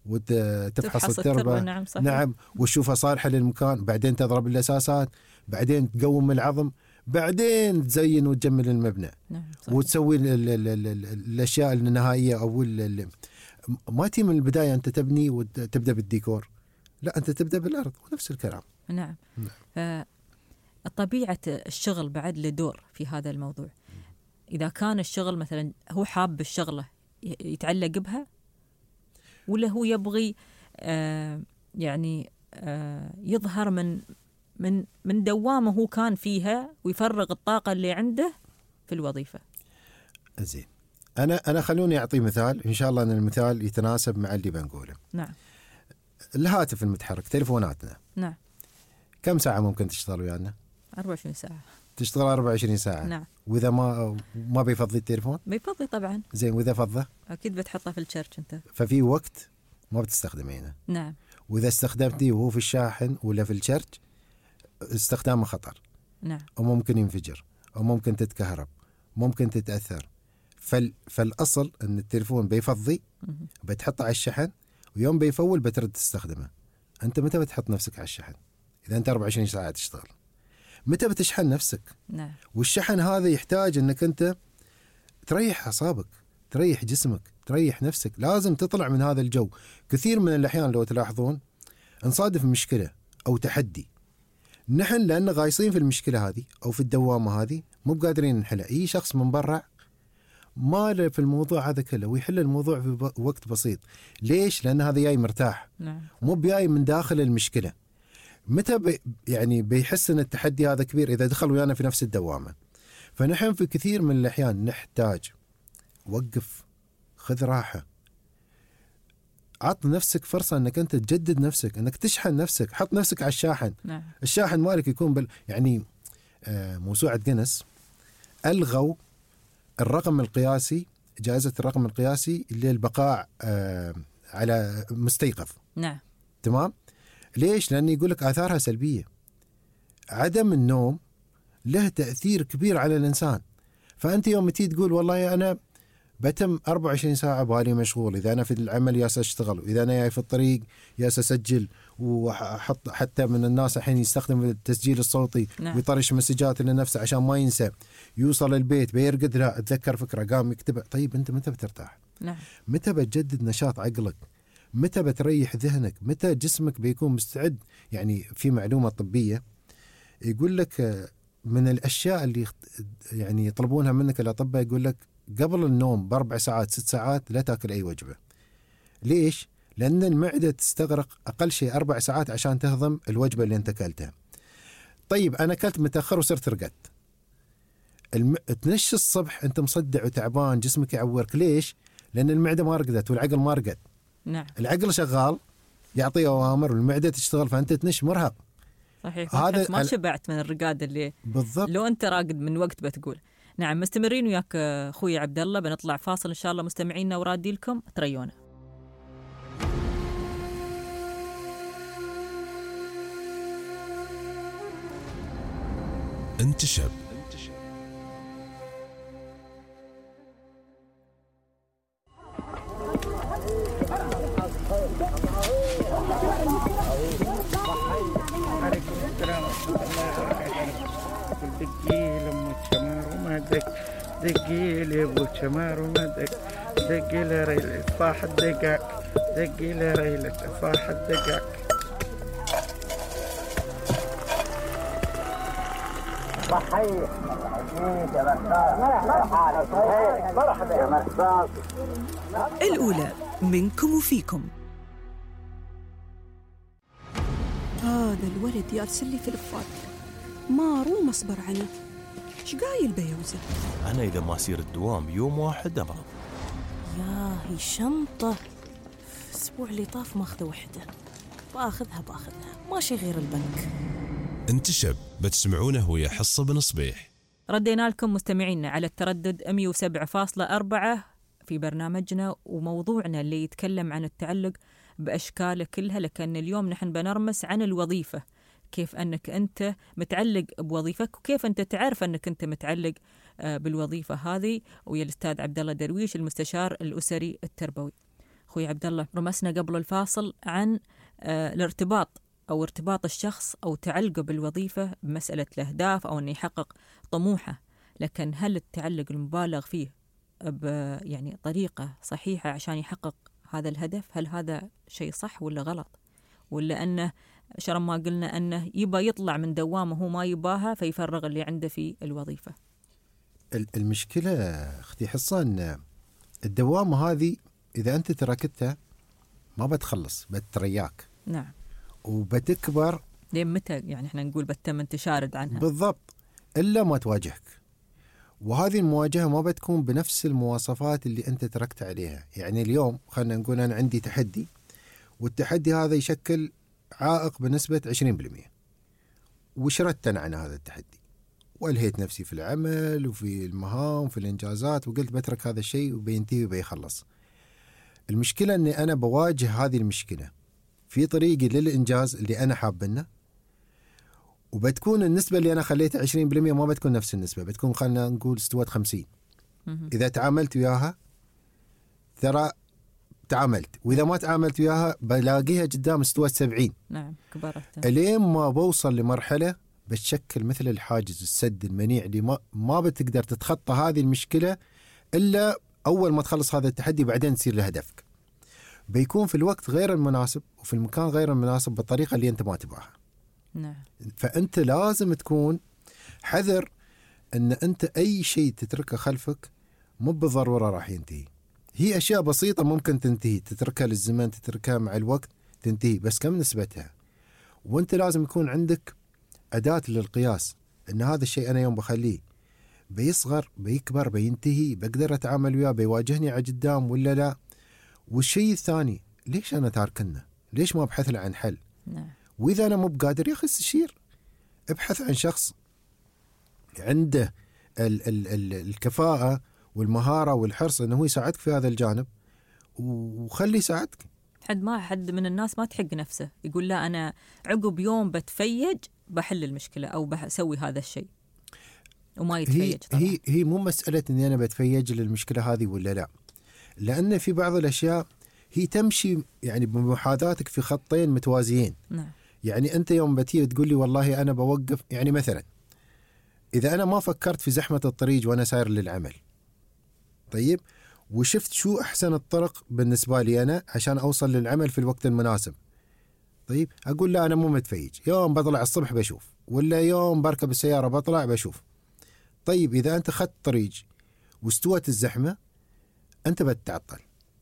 S6: وتفحص التربة.
S5: نعم صحيح.
S6: نعم، وتشوفها صالحة للمكان، بعدين تضرب الأساسات، بعدين تقوم العظم، بعدين تزين وتجمل المبنى.
S5: نعم
S6: وتسوي ال ال ال ال الأشياء النهائية أو ال ما تي من البداية أنت تبني وتبدأ بالديكور، لا أنت تبدأ بالأرض، ونفس الكلام.
S5: نعم, نعم. طبيعة الشغل بعد له دور في هذا الموضوع. إذا كان الشغل مثلا هو حاب الشغلة يتعلق بها، ولا هو يبغي آه يعني آه يظهر من من من دوامه هو كان فيها ويفرغ الطاقة اللي عنده في الوظيفة.
S6: زين، أنا أنا خلوني أعطي مثال، إن شاء الله أن المثال يتناسب مع اللي بنقوله.
S5: نعم.
S6: الهاتف المتحرك، تلفوناتنا.
S5: نعم.
S6: كم ساعة ممكن تشتغل ويانا؟
S5: أربعة وعشرين ساعة. تشتغل
S6: أربعة وعشرين ساعة.
S5: نعم.
S6: وإذا ما ما بيفضي التليفون؟
S5: بيفضي طبعا.
S6: زين، وإذا فضه؟
S5: أكيد بتحطه في الشرش أنت.
S6: ففي وقت ما بتستخدمينه.
S5: نعم.
S6: وإذا استخدمتيه وهو في الشاحن ولا في الشرش استخدامه خطر.
S5: نعم.
S6: وممكن ينفجر، أو ممكن تتكهرب، ممكن تتأثر. فال فالأصل أن التليفون بيفضي، بتحطه على الشحن، ويوم بيفول بترد تستخدمه. أنت متى بتحط نفسك على الشحن؟ إذا أنت أربعة وعشرين ساعة تشتغل، متى بتشحن نفسك؟
S5: نعم.
S6: والشحن هذا يحتاج أنك أنت تريح أعصابك، تريح جسمك، تريح نفسك. لازم تطلع من هذا الجو. كثير من الأحيان لو تلاحظون نصادف مشكلة أو تحدي، نحن لأن غايصين في المشكلة هذه أو في الدوامة هذه مو بقادرين نحلها. أي شخص من برا ما له في الموضوع هذا كله ويحل الموضوع في وقت بسيط. ليش؟ لأن هذا جاي مرتاح.
S5: نعم.
S6: مو بجاي من داخل المشكلة. متى بي يعني بيحس أن التحدي هذا كبير؟ إذا دخل ويانا في نفس الدوامة. فنحن في كثير من الأحيان نحتاج وقف، خذ راحة، عط نفسك فرصة أنك أنت تجدد نفسك، أنك تشحن نفسك، حط نفسك على الشاحن.
S5: نعم. الشاحن
S6: مالك يكون بال يعني آه موسوعة جينيس ألغوا الرقم القياسي، جائزة الرقم القياسي للبقاء آه على مستيقظ.
S5: نعم.
S6: تمام. ليش؟ لأن يقول لك آثارها سلبية. عدم النوم له تأثير كبير على الإنسان. فأنت يوم تيجي تقول والله أنا بتم أربعة وعشرين ساعة بالي مشغول، إذا أنا في العمل ياس أشتغل، وإذا أنا جاي في الطريق ياس أسجل، وحط حتى من الناس الحين يستخدم التسجيل الصوتي. نعم. ويطرش مسجات لنفسه عشان ما ينسى. يوصل البيت بيرقد، لا أتذكر فكرة قام يكتبها. طيب أنت متى بترتاح؟
S5: نعم.
S6: متى بتجدد نشاط عقلك؟ متى بتريح ذهنك؟ متى جسمك بيكون مستعد؟ يعني في معلومة طبية يقول لك من الأشياء اللي يعني يطلبونها منك الأطباء، يقول لك قبل النوم بأربع ساعات ست ساعات لا تأكل أي وجبة. ليش؟ لأن المعدة تستغرق أقل شيء أربع ساعات عشان تهضم الوجبة اللي أنت أكلتها. طيب أنا أكلت متأخر وصرت رقدت، الم... تنش الصبح أنت مصدع وتعبان، جسمك يعورك. ليش؟ لأن المعدة ما رقدت والعقل ما رقد.
S5: نعم.
S6: العقل شغال يعطي أوامر والمعدة تشتغل، فأنت تنش مرهق.
S5: صحيح. هذا ما شبعت من الرقاد اللي
S6: بالضبط.
S5: لو أنت راقد من وقت بتقول. نعم. مستمرين وياك أخوي عبد الله، بنطلع فاصل إن شاء الله مستمعينا ورادي لكم تريونا.
S4: أنت شاب.
S8: دقي لما تشمر وما دق، دقي لي ابو تشمر وما دق، دقي لي ريلة صاح الدقاق، دقي لي ريلة صاح الدقاق.
S9: صحيح. مرحبا يا مرحبا.
S10: الأولى منكم وفيكم.
S1: هذا الولد يرسل لي فلفات ما روم أصبر عنه. إيش قايل بيوزة؟
S2: أنا إذا ما أسير الدوام يوم واحد أمرض.
S3: ياهي شنطة الأسبوع اللي طاف ماخذة وحدة، بأخذها بأخذها ماشي غير البنك.
S4: انت شاب بتسمعونه ويا حصة بن صبيح.
S5: ردينا لكم مستمعينا على التردد مئة وسبعة فاصلة أربعة في برنامجنا، وموضوعنا اللي يتكلم عن التعلق بأشكاله كلها، لكن اليوم نحن بنرمس عن الوظيفة، كيف أنك أنت متعلق بوظيفك وكيف أنت تعرف أنك أنت متعلق بالوظيفة هذه. ويا الأستاذ عبد الله درويش المستشار الأسري التربوي. أخوي عبد الله، رمسنا قبل الفاصل عن الارتباط أو ارتباط الشخص أو تعلقه بالوظيفة بمسألة الأهداف أو أنه يحقق طموحه، لكن هل التعلق المبالغ فيه ب يعني طريقة صحيحة عشان يحقق هذا الهدف؟ هل هذا شيء صح ولا غلط؟ ولا أنه شرم ما قلنا أنه يبى يطلع من دوامه هو ما يباها فيفرغ اللي عنده في الوظيفة؟
S6: المشكلة أختي حصان الدوامة هذه إذا أنت تركتها ما بتخلص، بترياك.
S5: نعم.
S6: وبتكبر
S5: لين متى يعني احنا نقول بتم انت شارد عنها؟
S6: بالضبط، إلا ما تواجهك. وهذه المواجهة ما بتكون بنفس المواصفات اللي أنت تركت عليها. يعني اليوم خلنا نقول أنا عندي تحدي، والتحدي هذا يشكل عائق بنسبة عشرين بالمئة، وشردت أنا عن هذا التحدي والهيت نفسي في العمل وفي المهام وفي الإنجازات، وقلت بترك هذا الشيء وبينتهي وبيخلص. المشكلة أني أنا بواجه هذه المشكلة في طريقي للإنجاز اللي أنا حابنه، وبتكون النسبة اللي أنا خليتها عشرين بالمئة ما بتكون نفس النسبة، بتكون خلنا نقول استوت خمسين. إذا تعاملت وياها ترى تعاملت، وإذا ما تعاملت وياها بلاقيها قدام استوت سبعين.
S5: نعم كبرت.
S6: الين ما بوصل لمرحلة بتشكل مثل الحاجز السد المنيع اللي ما, ما بتقدر تتخطى هذه المشكلة إلا أول ما تخلص هذا التحدي، بعدين تصير لهدفك. بيكون في الوقت غير المناسب وفي المكان غير المناسب بالطريقة اللي أنت ما تبغاها.
S5: نعم.
S6: فأنت لازم تكون حذر أن أنت أي شيء تتركه خلفك مو بالضرورة راح ينتهي. هي أشياء بسيطة ممكن تنتهي، تتركها للزمن، تتركها مع الوقت تنتهي، بس كم نسبتها؟ وأنت لازم يكون عندك أداة للقياس أن هذا الشيء أنا يوم بخليه بيصغر بيكبر بينتهي، بقدر أتعامل وياه، بيواجهني على قدام ولا لا. والشيء الثاني، ليش أنا تاركنه؟ ليش ما أبحث له عن حل؟
S5: نعم.
S6: وإذا أنا مو بقادر يا أخي استشير، ابحث عن شخص عنده ال ال ال الكفاءة والمهارة والحرص أنه هو يساعدك في هذا الجانب، وخلي يساعدك.
S5: حد ما حد من الناس ما تحق نفسه يقول لا أنا عقب يوم بتفيج بحل المشكلة أو بسوي هذا الشيء وما يتفيج.
S6: هي
S5: طبعا.
S6: هي هي مو مسألة أني أنا بتفيج للمشكلة هذه ولا لا، لأن في بعض الأشياء هي تمشي يعني بمحاذاتك في خطين متوازيين.
S5: نعم.
S6: يعني أنت يوم بتيجي تقول لي والله أنا بوقف، يعني مثلا إذا أنا ما فكرت في زحمة الطريق وأنا ساير للعمل، طيب وشفت شو أحسن الطرق بالنسبة لي أنا عشان أوصل للعمل في الوقت المناسب، طيب أقول لا أنا مو متفيج، يوم بطلع الصبح بشوف، ولا يوم بركب السيارة بطلع بشوف. طيب إذا أنت خدت طريق واستوت الزحمة أنت بتتعطل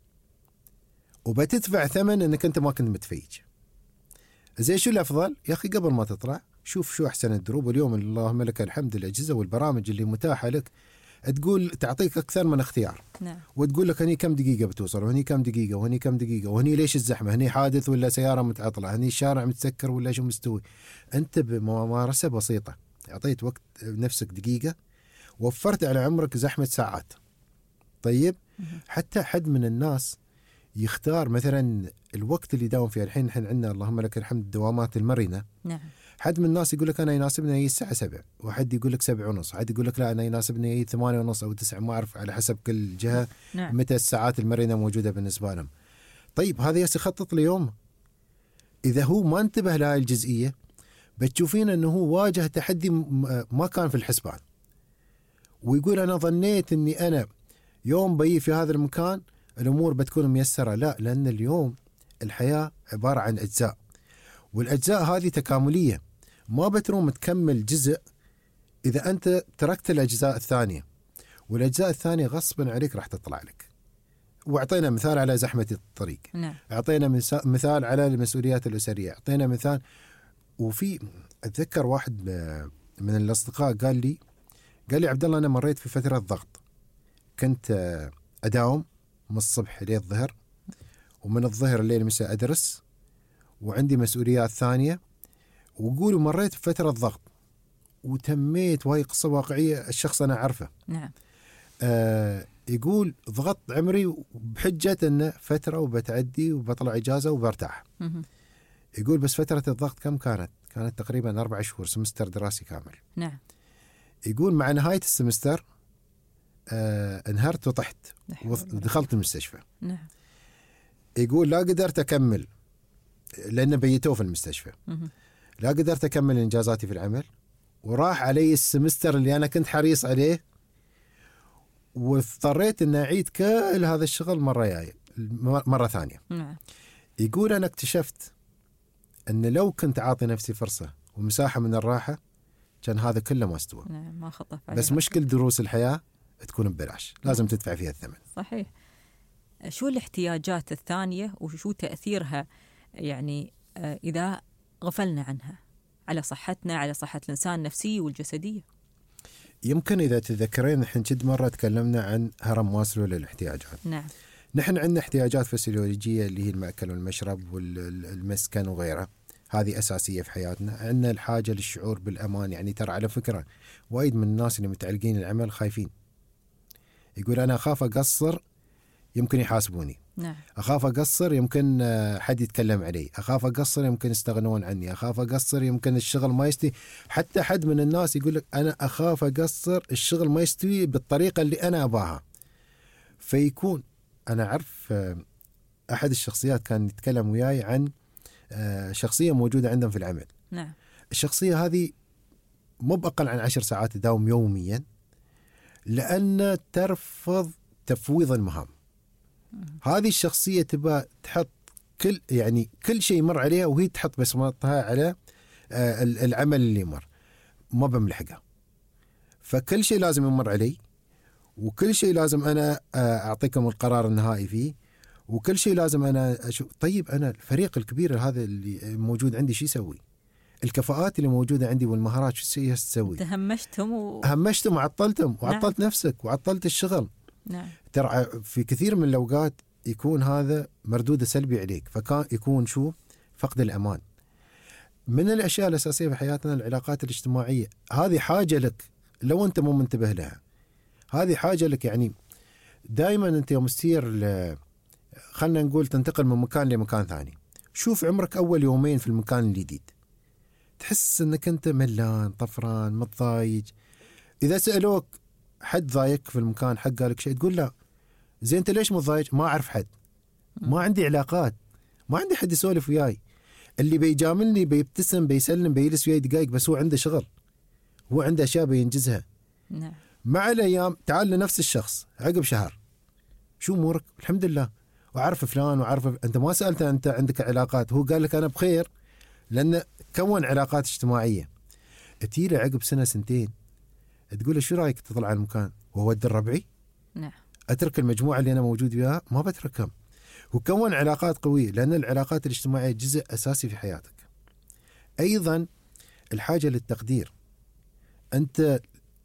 S6: وبتدفع ثمن أنك أنت ما كنت متفيج. زي شو الأفضل يا أخي؟ قبل ما تطلع شوف شو أحسن الدروب، واليوم اللهم لك الحمد الأجهزة والبرامج اللي متاحة لك تقول تعطيك أكثر من اختيار.
S5: نعم.
S6: وتقول لك هني كم دقيقة بتوصل، وهني كم دقيقة، وهني كم دقيقة، وهني ليش الزحمة، هني حادث ولا سيارة متعطلة، هني الشارع متسكر ولا شو مستوي. أنت بممارسة بسيطة أعطيت وقت نفسك دقيقة، وفرت على عمرك زحمة ساعات. طيب حتى حد من الناس يختار مثلا الوقت اللي يداوم فيه. الحين نحن عندنا اللهم لك الحمد الدوامات المرنة.
S5: نعم.
S6: حد من الناس يقول لك أنا يناسبني هي الساعة سبع، وحد يقول لك سبع ونص، حد يقول لك لا أنا يناسبني هي ثمانية ونص أو تسعة، ما أعرف على حسب كل جهة.
S5: نعم.
S6: متى الساعات المرنة موجودة بالنسبة لهم. طيب هذا يخطط ليوم، إذا هو ما انتبه لهذه الجزئية بتشوفين أنه هو واجه تحدي ما كان في الحسبان، ويقول أنا ظنيت أني أنا يوم بي في هذا المكان الأمور بتكون ميسرة. لا، لأن اليوم الحياة عبارة عن أجزاء، والأجزاء هذه تكاملية، ما بتروم تكمل جزء إذا أنت تركت الأجزاء الثانية، والأجزاء الثانية غصبا عليك راح تطلع لك. وأعطينا مثال على زحمة الطريق.
S5: نعم.
S6: أعطينا مثال على المسؤوليات الأسرية، أعطينا مثال. وفي أتذكر واحد من الأصدقاء قال لي قال لي عبد الله أنا مريت في فترة ضغط، كنت أداوم من الصبح لين الظهر، ومن الظهر الليل مساء أدرس، وعندي مسؤوليات ثانية، وقولوا مريت في فترة ضغط، وتميت، وهي قصة واقعية، الشخص أنا أعرفه.
S5: نعم.
S6: آه يقول ضغطت عمري بحجة أنه فترة وبتعدي وبطلع إجازة وبرتاح.
S5: مه.
S6: يقول بس فترة الضغط كم كانت؟ كانت تقريبا أربع شهور، سمستر دراسي كامل.
S5: نعم.
S6: يقول مع نهاية السمستر آه انهرت وطحت ودخلت المستشفى.
S5: نعم.
S6: يقول لا قدرت أكمل لأنه بيتوه في المستشفى.
S5: مه.
S6: لا قدرت أكمل إنجازاتي في العمل، وراح علي السمستر اللي أنا كنت حريص عليه، واضطريت أن أعيد كل هذا الشغل مرة جاية مرة ثانية.
S5: نعم.
S6: يقول أنا اكتشفت أن لو كنت عاطي نفسي فرصة ومساحة من الراحة كان هذا كله ما استوى.
S5: نعم. ما خطف عليه.
S6: بس مش كل دروس الحياة تكون ببلاش، لازم تدفع فيها الثمن.
S5: صحيح. شو الاحتياجات الثانية وشو تأثيرها يعني إذا غفلنا عنها على صحتنا، على صحة الإنسان النفسية والجسدية؟
S6: يمكن إذا تذكرين نحن جد مرة تكلمنا عن هرم ماسلو للاحتياجات.
S5: نعم.
S6: نحن عندنا احتياجات فسيولوجية اللي هي المأكل والمشرب والمسكن وغيرها، هذه أساسية في حياتنا. عندنا الحاجة للشعور بالأمان. يعني ترى على فكرة وايد من الناس اللي متعلقين العمل خايفين، يقول أنا أخاف أقصر يمكن يحاسبوني.
S5: نعم.
S6: أخاف أقصر يمكن حد يتكلم علي، أخاف أقصر يمكن يستغنون عني، أخاف أقصر يمكن الشغل ما يستوي. حتى حد من الناس يقول لك أنا أخاف أقصر الشغل ما يستوي بالطريقة اللي أنا أباها. فيكون أنا أعرف أحد الشخصيات كان يتكلم وياي عن شخصية موجودة عندهم في العمل.
S5: نعم.
S6: الشخصية هذه مو بأقل عن عشر ساعات تداوم يوميا، لأن ترفض تفويض المهام. هذه الشخصية تبى تحط كل يعني كل شيء يمر عليها وهي تحط بصمتها على العمل اللي يمر، ما بملحقه. فكل شيء لازم يمر علي، وكل شيء لازم أنا أعطيكم القرار النهائي فيه، وكل شيء لازم أنا أشوف. طيب أنا الفريق الكبير هذا اللي موجود عندي شو يسوي؟ الكفاءات اللي موجودة عندي والمهارات شو تسوي؟
S5: تهمشتهم و...
S6: همشتهم وعطلتهم وعطلت
S5: نعم.
S6: نفسك وعطلت الشغل.
S5: نعم.
S6: ترى في كثير من الأوقات يكون هذا مردود سلبي عليك، فكان يكون شو؟ فقد الأمان. من الأشياء الأساسية في حياتنا العلاقات الاجتماعية، هذه حاجة لك لو أنت مو منتبه لها، هذه حاجة لك. يعني دائما أنت يوم تسير ل... خلنا نقول تنتقل من مكان لمكان ثاني، شوف عمرك أول يومين في المكان الجديد تحس أنك أنت ملان طفران متضايج. إذا سألوك حد ضايق في المكان حق قالك شيء تقول لا، زين أنت ليش متضايج؟ ما أعرف حد، ما عندي علاقات، ما عندي حد يسولف وياي، اللي بيجاملني بيبتسم بيسلم بيجلس وياي دقائق، بس هو عنده شغل، هو عنده أشياء بينجزها.
S5: نعم.
S6: مع الأيام تعال لنفس الشخص عقب شهر، شو أمورك؟ الحمد لله، وعارف فلان وعارف. أنت ما سألته أنت عندك علاقات، هو قال لك أنا بخير لأنه كون علاقات اجتماعية. تيجي عقب سنة سنتين تقول له شو رأيك تطلع على المكان وودي الربعي؟
S5: نعم.
S6: أترك المجموعة اللي أنا موجود وياها؟ ما بتركهم. وكون علاقات قوية، لأن العلاقات الاجتماعية جزء أساسي في حياتك. أيضا الحاجة للتقدير. أنت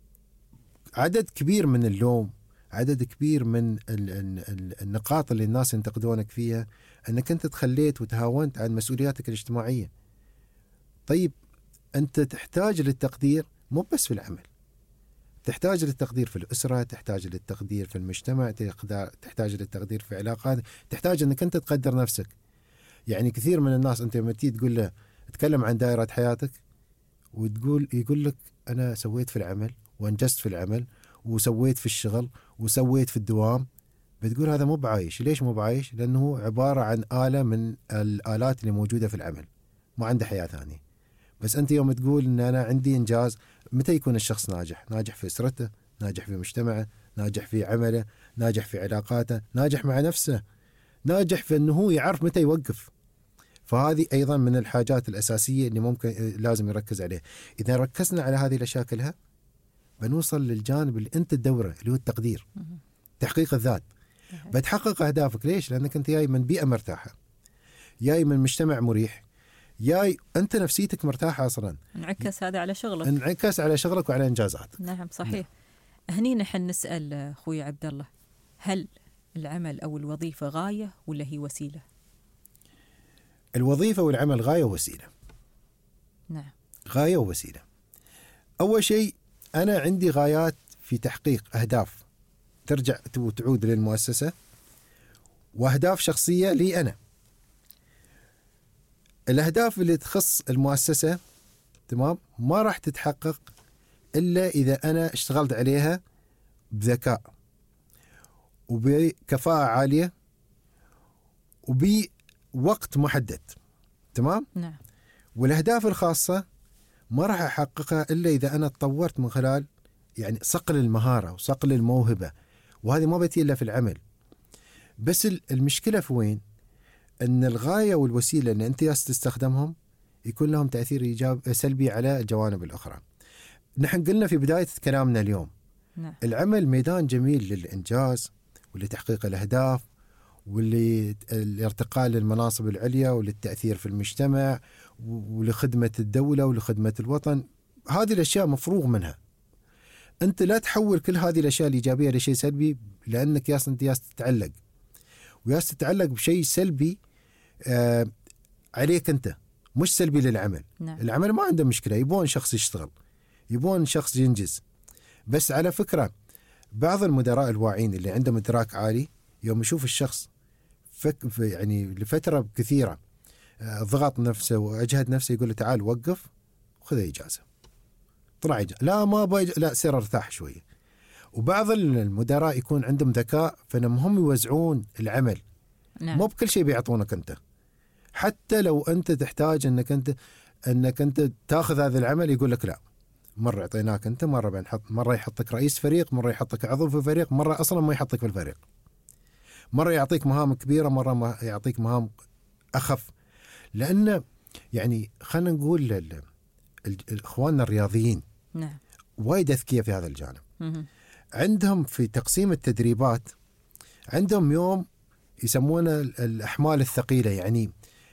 S6: عدد كبير من اللوم، عدد كبير من النقاط اللي الناس ينتقدونك فيها أنك أنت تخليت وتهاونت عن مسؤولياتك الاجتماعية. طيب أنت تحتاج للتقدير مو بس في العمل، تحتاج للتقدير في الأسرة، تحتاج للتقدير في المجتمع، تحتاج للتقدير في علاقات، تحتاج أنك أنت تقدر نفسك. يعني كثير من الناس أنت لما تيجي تقول له تكلم عن دائرة حياتك وتقول يقول لك أنا سويت في العمل وانجزت في العمل وسويت في الشغل وسويت في الدوام، بتقول هذا مو بعايش. ليش مو بعايش؟ لأنه عبارة عن آلة من الآلات اللي موجودة في العمل، ما عنده حياة ثانية. بس أنت يوم تقول أن أنا عندي إنجاز، متى يكون الشخص ناجح؟ ناجح في أسرته، ناجح في مجتمعه، ناجح في عمله، ناجح في علاقاته، ناجح مع نفسه، ناجح في أنه هو يعرف متى يوقف. فهذه أيضا من الحاجات الأساسية اللي ممكن لازم يركز عليها. إذا ركزنا على هذه الأشياء كلها بنوصل للجانب اللي أنت تدوره، اللي هو التقدير، تحقيق الذات. بتحقق أهدافك. ليش؟ لأنك أنت جاي من بيئة مرتاحة، جاي من مجتمع مريح، جاي أنت نفسيتك مرتاحة أصلا.
S5: انعكس هذا على شغلك،
S6: انعكس على شغلك وعلى إنجازاتك.
S5: نعم صحيح. نعم. هني نحن نسأل أخوي عبد الله، هل العمل أو الوظيفة غاية ولا هي وسيلة؟
S6: الوظيفة والعمل غاية ووسيلة.
S5: نعم.
S6: غاية ووسيلة. أول شيء أنا عندي غايات في تحقيق أهداف ترجع وتعود للمؤسسة، وأهداف شخصية لي أنا. الأهداف اللي تخص المؤسسة تمام ما راح تتحقق إلا إذا أنا اشتغلت عليها بذكاء وبكفاءة عالية وبوقت محدد. تمام؟
S5: نعم.
S6: والأهداف الخاصة ما راح أحققها إلا إذا أنا تطورت من خلال يعني صقل المهارة وصقل الموهبة، وهذه ما بتي إلا في العمل. بس المشكلة في وين؟ أن الغاية والوسيلة أن أنت تستخدمهم يكون لهم تأثير إيجابي سلبي على الجوانب الأخرى. نحن قلنا في بداية كلامنا اليوم
S5: نعم.
S6: العمل ميدان جميل للإنجاز ولتحقيق الأهداف وللارتقاء للمناصب العليا وللتأثير في المجتمع ولخدمة الدولة ولخدمة الوطن. هذه الأشياء مفروغ منها. أنت لا تحول كل هذه الأشياء الإيجابية لشيء سلبي، لأنك ياس أنت ياس تتعلق وياس تتعلق بشيء سلبي آه عليك أنت، مش سلبي للعمل.
S5: نعم.
S6: العمل ما عنده مشكلة، يبون شخص يشتغل، يبون شخص ينجز. بس على فكرة بعض المدراء الواعين اللي عندهم إدراك عالي يوم يشوف الشخص فك يعني لفترة كثيرة آه ضغط نفسه وأجهد نفسه، يقول له تعال وقف وخذ إجازة، طلع إجازة، لا ما بايج... لا سير ارتاح شوية. وبعض المدراء يكون عندهم ذكاء فإنهم يوزعون العمل.
S5: نعم.
S6: مو بكل شيء بيعطونك أنت، حتى لو أنت تحتاج أنك أنت أنك أنت تأخذ هذا العمل يقول لك لا، مرة يعطيناك أنت، مرة بنحط، مرة يحطك رئيس فريق، مرة يحطك عضو في فريق، مرة أصلا ما يحطك في الفريق، مرة يعطيك مهام كبيرة، مرة ما يعطيك مهام أخف. لأن يعني خلنا نقول إخواننا الرياضيين
S5: نعم
S6: وايد أذكياء في هذا الجانب.
S5: مم.
S6: عندهم في تقسيم التدريبات عندهم يوم يسمونه الأحمال الثقيلة، يعني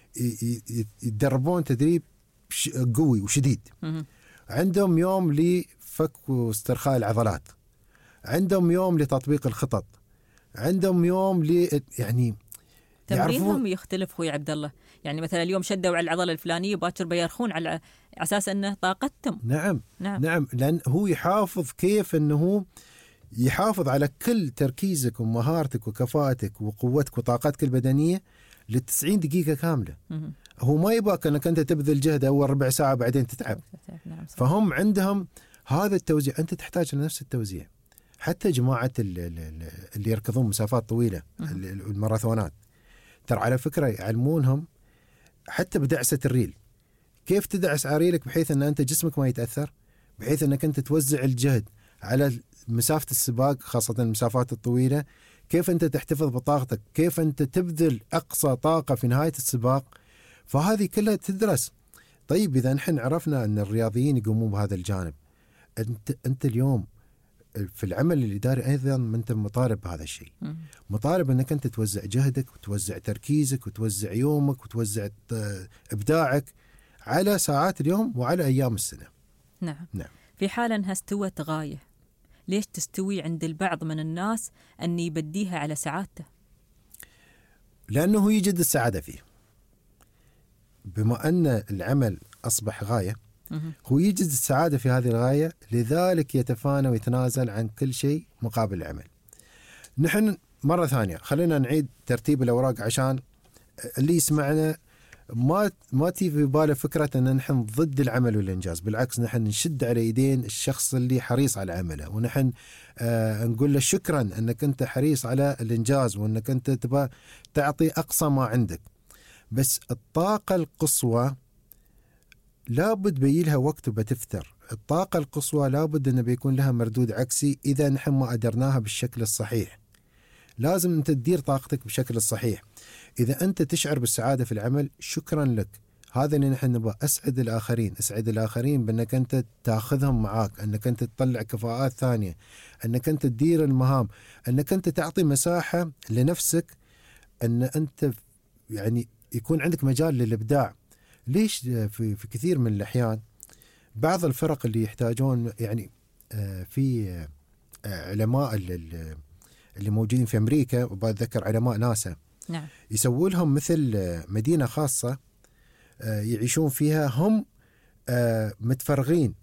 S6: يتدربون تدريب قوي وشديد.
S5: مم.
S6: عندهم يوم لفك واسترخاء العضلات، عندهم يوم لتطبيق الخطط، عندهم يوم ل يعني
S5: تمرينهم يختلف اخوي عبد الله. يعني مثلا اليوم شدوا على العضله الفلانيه باكر بيرخون على اساس انه طاقتهم.
S6: نعم
S5: نعم
S6: نعم لان هو يحافظ كيف انه يحافظ على كل تركيزك ومهارتك وكفاءتك وقوتك وطاقتك البدنيه للتسعين دقيقه كامله.
S5: مم.
S6: هو ما يباك انك انت تبذل جهد اول ربع ساعه بعدين تتعب.
S5: نعم.
S6: فهم عندهم هذا التوزيع، انت تحتاج لنفس التوزيع. حتى جماعه اللي يركضون مسافات طويله الماراثونات ترى على فكرة يعلمونهم حتى بدعسة الريل، كيف تدعس على ريلك بحيث أن أنت جسمك ما يتأثر، بحيث أنك أنت توزع الجهد على مسافة السباق، خاصة المسافات الطويلة، كيف أنت تحتفظ بطاقتك، كيف أنت تبذل أقصى طاقة في نهاية السباق. فهذه كلها تدرس. طيب إذا نحن عرفنا أن الرياضيين يقومون بهذا الجانب، أنت, أنت اليوم في العمل الإداري أيضا أنت مطالب بهذا الشيء. مطالب أنك أنت توزع جهدك وتوزع تركيزك وتوزع يومك وتوزع إبداعك على ساعات اليوم وعلى أيام السنة.
S5: نعم.
S6: نعم.
S5: في حال أنها استوت غاية، ليش تستوي عند البعض من الناس أن يبديها على سعادته؟
S6: لأنه يجد السعادة فيه. بما أن العمل أصبح غاية، هو يجد السعادة في هذه الغاية، لذلك يتفانى ويتنازل عن كل شيء مقابل العمل. نحن مرة ثانية خلينا نعيد ترتيب الأوراق عشان اللي يسمعنا ما ما تيجي في باله فكرة أن نحن ضد العمل والإنجاز. بالعكس نحن نشد على يدين الشخص اللي حريص على عمله، ونحن آه نقول له شكرا أنك أنت حريص على الإنجاز وأنك أنت تبى تعطي أقصى ما عندك. بس الطاقة القصوى لابد بيلها وقت وبتفتر. الطاقة القصوى لابد أن بيكون لها مردود عكسي إذا نحن ما أدرناها بالشكل الصحيح. لازم أنت تدير طاقتك بشكل الصحيح. إذا أنت تشعر بالسعادة في العمل شكرا لك، هذا اللي نحن نبغى. أسعد الآخرين، أسعد الآخرين بأنك أنت تأخذهم معاك، أنك أنت تطلع كفاءات ثانية، أنك أنت تدير المهام، أنك أنت تعطي مساحة لنفسك، أن أنت يعني يكون عندك مجال للإبداع. ليش في, في كثير من الأحيان بعض الفرق اللي يحتاجون يعني في علماء اللي موجودين في أمريكا، وبذكر علماء ناسا،
S5: نعم.
S6: يسووا لهم مثل مدينة خاصة يعيشون فيها، هم متفرغين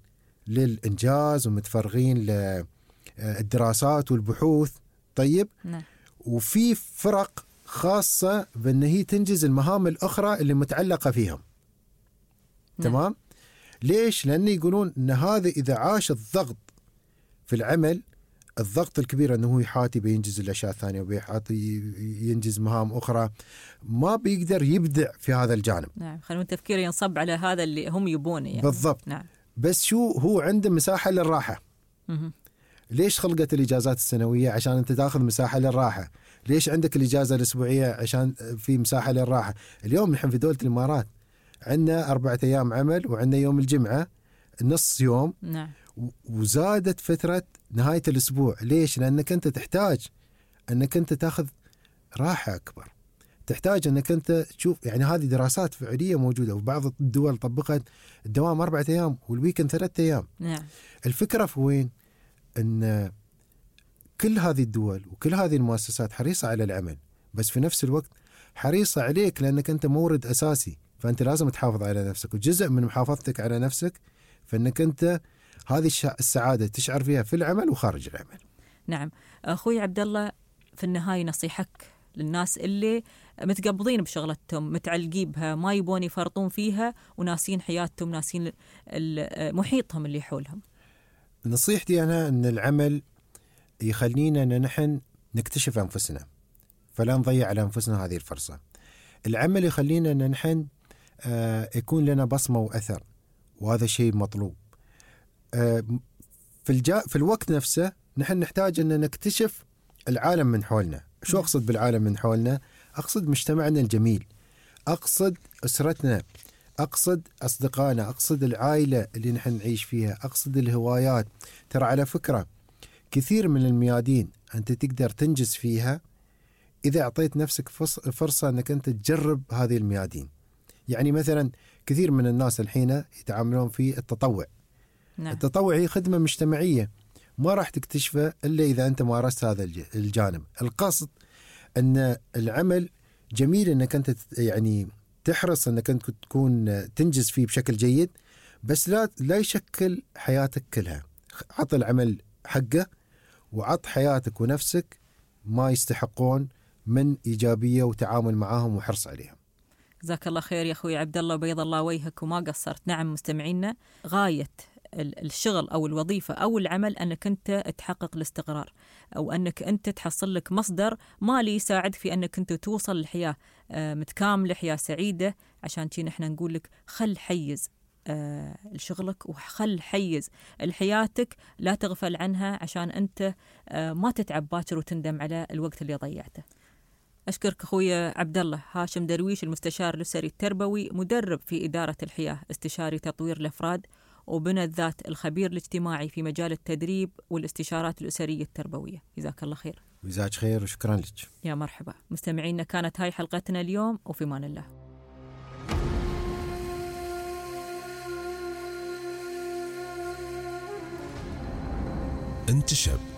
S6: للإنجاز ومتفرغين للدراسات والبحوث. طيب
S5: نعم.
S6: وفي فرق خاصة بأن هي تنجز المهام الأخرى اللي متعلقة فيهم.
S5: نعم.
S6: تمام. ليش؟ لأن يقولون أن هذا إذا عاش الضغط في العمل، الضغط الكبير أنه هو يحاتي بينجز الأشياء الثانية وبيحاتي ينجز مهام أخرى، ما بيقدر يبدع في هذا الجانب.
S5: نعم. خلون تفكير ينصب على هذا اللي هم يبونه يعني.
S6: بالضبط.
S5: نعم.
S6: بس شو هو عنده مساحة للراحة.
S5: مه.
S6: ليش خلقت الإجازات السنوية؟ عشان أنت تأخذ مساحة للراحة. ليش عندك الإجازة الأسبوعية؟ عشان في مساحة للراحة. اليوم نحن في دولة الإمارات عندنا أربعة أيام عمل، وعندنا يوم الجمعة نص يوم.
S5: نعم.
S6: وزادت فترة نهاية الأسبوع. ليش؟ لأنك أنت تحتاج أنك أنت تأخذ راحة أكبر، تحتاج أنك أنت تشوف. يعني هذه دراسات فعلية موجودة، وبعض الدول طبقت الدوام أربعة أيام والويكند ثلاثة أيام.
S5: نعم.
S6: الفكرة في وين؟ أن كل هذه الدول وكل هذه المؤسسات حريصة على العمل، بس في نفس الوقت حريصة عليك لأنك أنت مورد أساسي، فأنت لازم تحافظ على نفسك، وجزء من محافظتك على نفسك فأنك أنت هذه السعادة تشعر فيها في العمل وخارج العمل.
S5: نعم. أخوي عبد الله، في النهاية نصيحك للناس اللي متقبضين بشغلتهم، متعلقين بها، ما يبون يفرطون فيها، وناسين حياتهم، ناسين محيطهم اللي حولهم.
S6: نصيحتي أنا أن العمل يخلينا أن نحن نكتشف أنفسنا، فلا نضيع على أنفسنا هذه الفرصة. العمل يخلينا أن نحن يكون لنا بصمة وأثر، وهذا شيء مطلوب. في الجا في الوقت نفسه نحن نحتاج أن نكتشف العالم من حولنا. شو أقصد بالعالم من حولنا؟ أقصد مجتمعنا الجميل، أقصد أسرتنا، أقصد أصدقائنا، أقصد العائلة اللي نحن نعيش فيها، أقصد الهوايات. ترى على فكرة كثير من الميادين أنت تقدر تنجز فيها إذا أعطيت نفسك فرصة أنك أنت تجرب هذه الميادين. يعني مثلا كثير من الناس الحين يتعاملون في التطوع. نعم. التطوع هي خدمة مجتمعية، ما راح تكتشفه إلا إذا أنت مارست هذا الجانب. القصد أن العمل جميل أنك أنت يعني تحرص أنك أنت تكون تنجز فيه بشكل جيد، بس لا لا يشكل حياتك كلها. عط العمل حقه، وعط حياتك ونفسك ما يستحقون من إيجابية وتعامل معاهم وحرص عليهم.
S5: جزاك الله خير يا أخوي عبد الله، وبيض الله وجهك وما قصرت. نعم مستمعينا، غاية الشغل أو الوظيفة أو العمل أنك أنت تحقق الاستقرار، أو أنك أنت تحصل لك مصدر مالي يساعد في أنك أنت توصل لحياة متكاملة، حياة سعيدة. عشان كذا نحن نقول لك خل حيز لشغلك وخل حيز لحياتك، لا تغفل عنها عشان أنت ما تتعب باكر وتندم على الوقت اللي ضيعته. أشكرك أخوي عبد الله. هاشم درويش، المستشار الأسري التربوي، مدرب في إدارة الحياة، استشاري تطوير الأفراد وبنى الذات، الخبير الاجتماعي في مجال التدريب والاستشارات الأسرية التربوية. جزاك الله خير.
S6: جزاك خير وشكرا لك.
S5: يا مرحبا. مستمعينا، كانت هاي حلقتنا اليوم، وفي مان الله.
S4: انتشب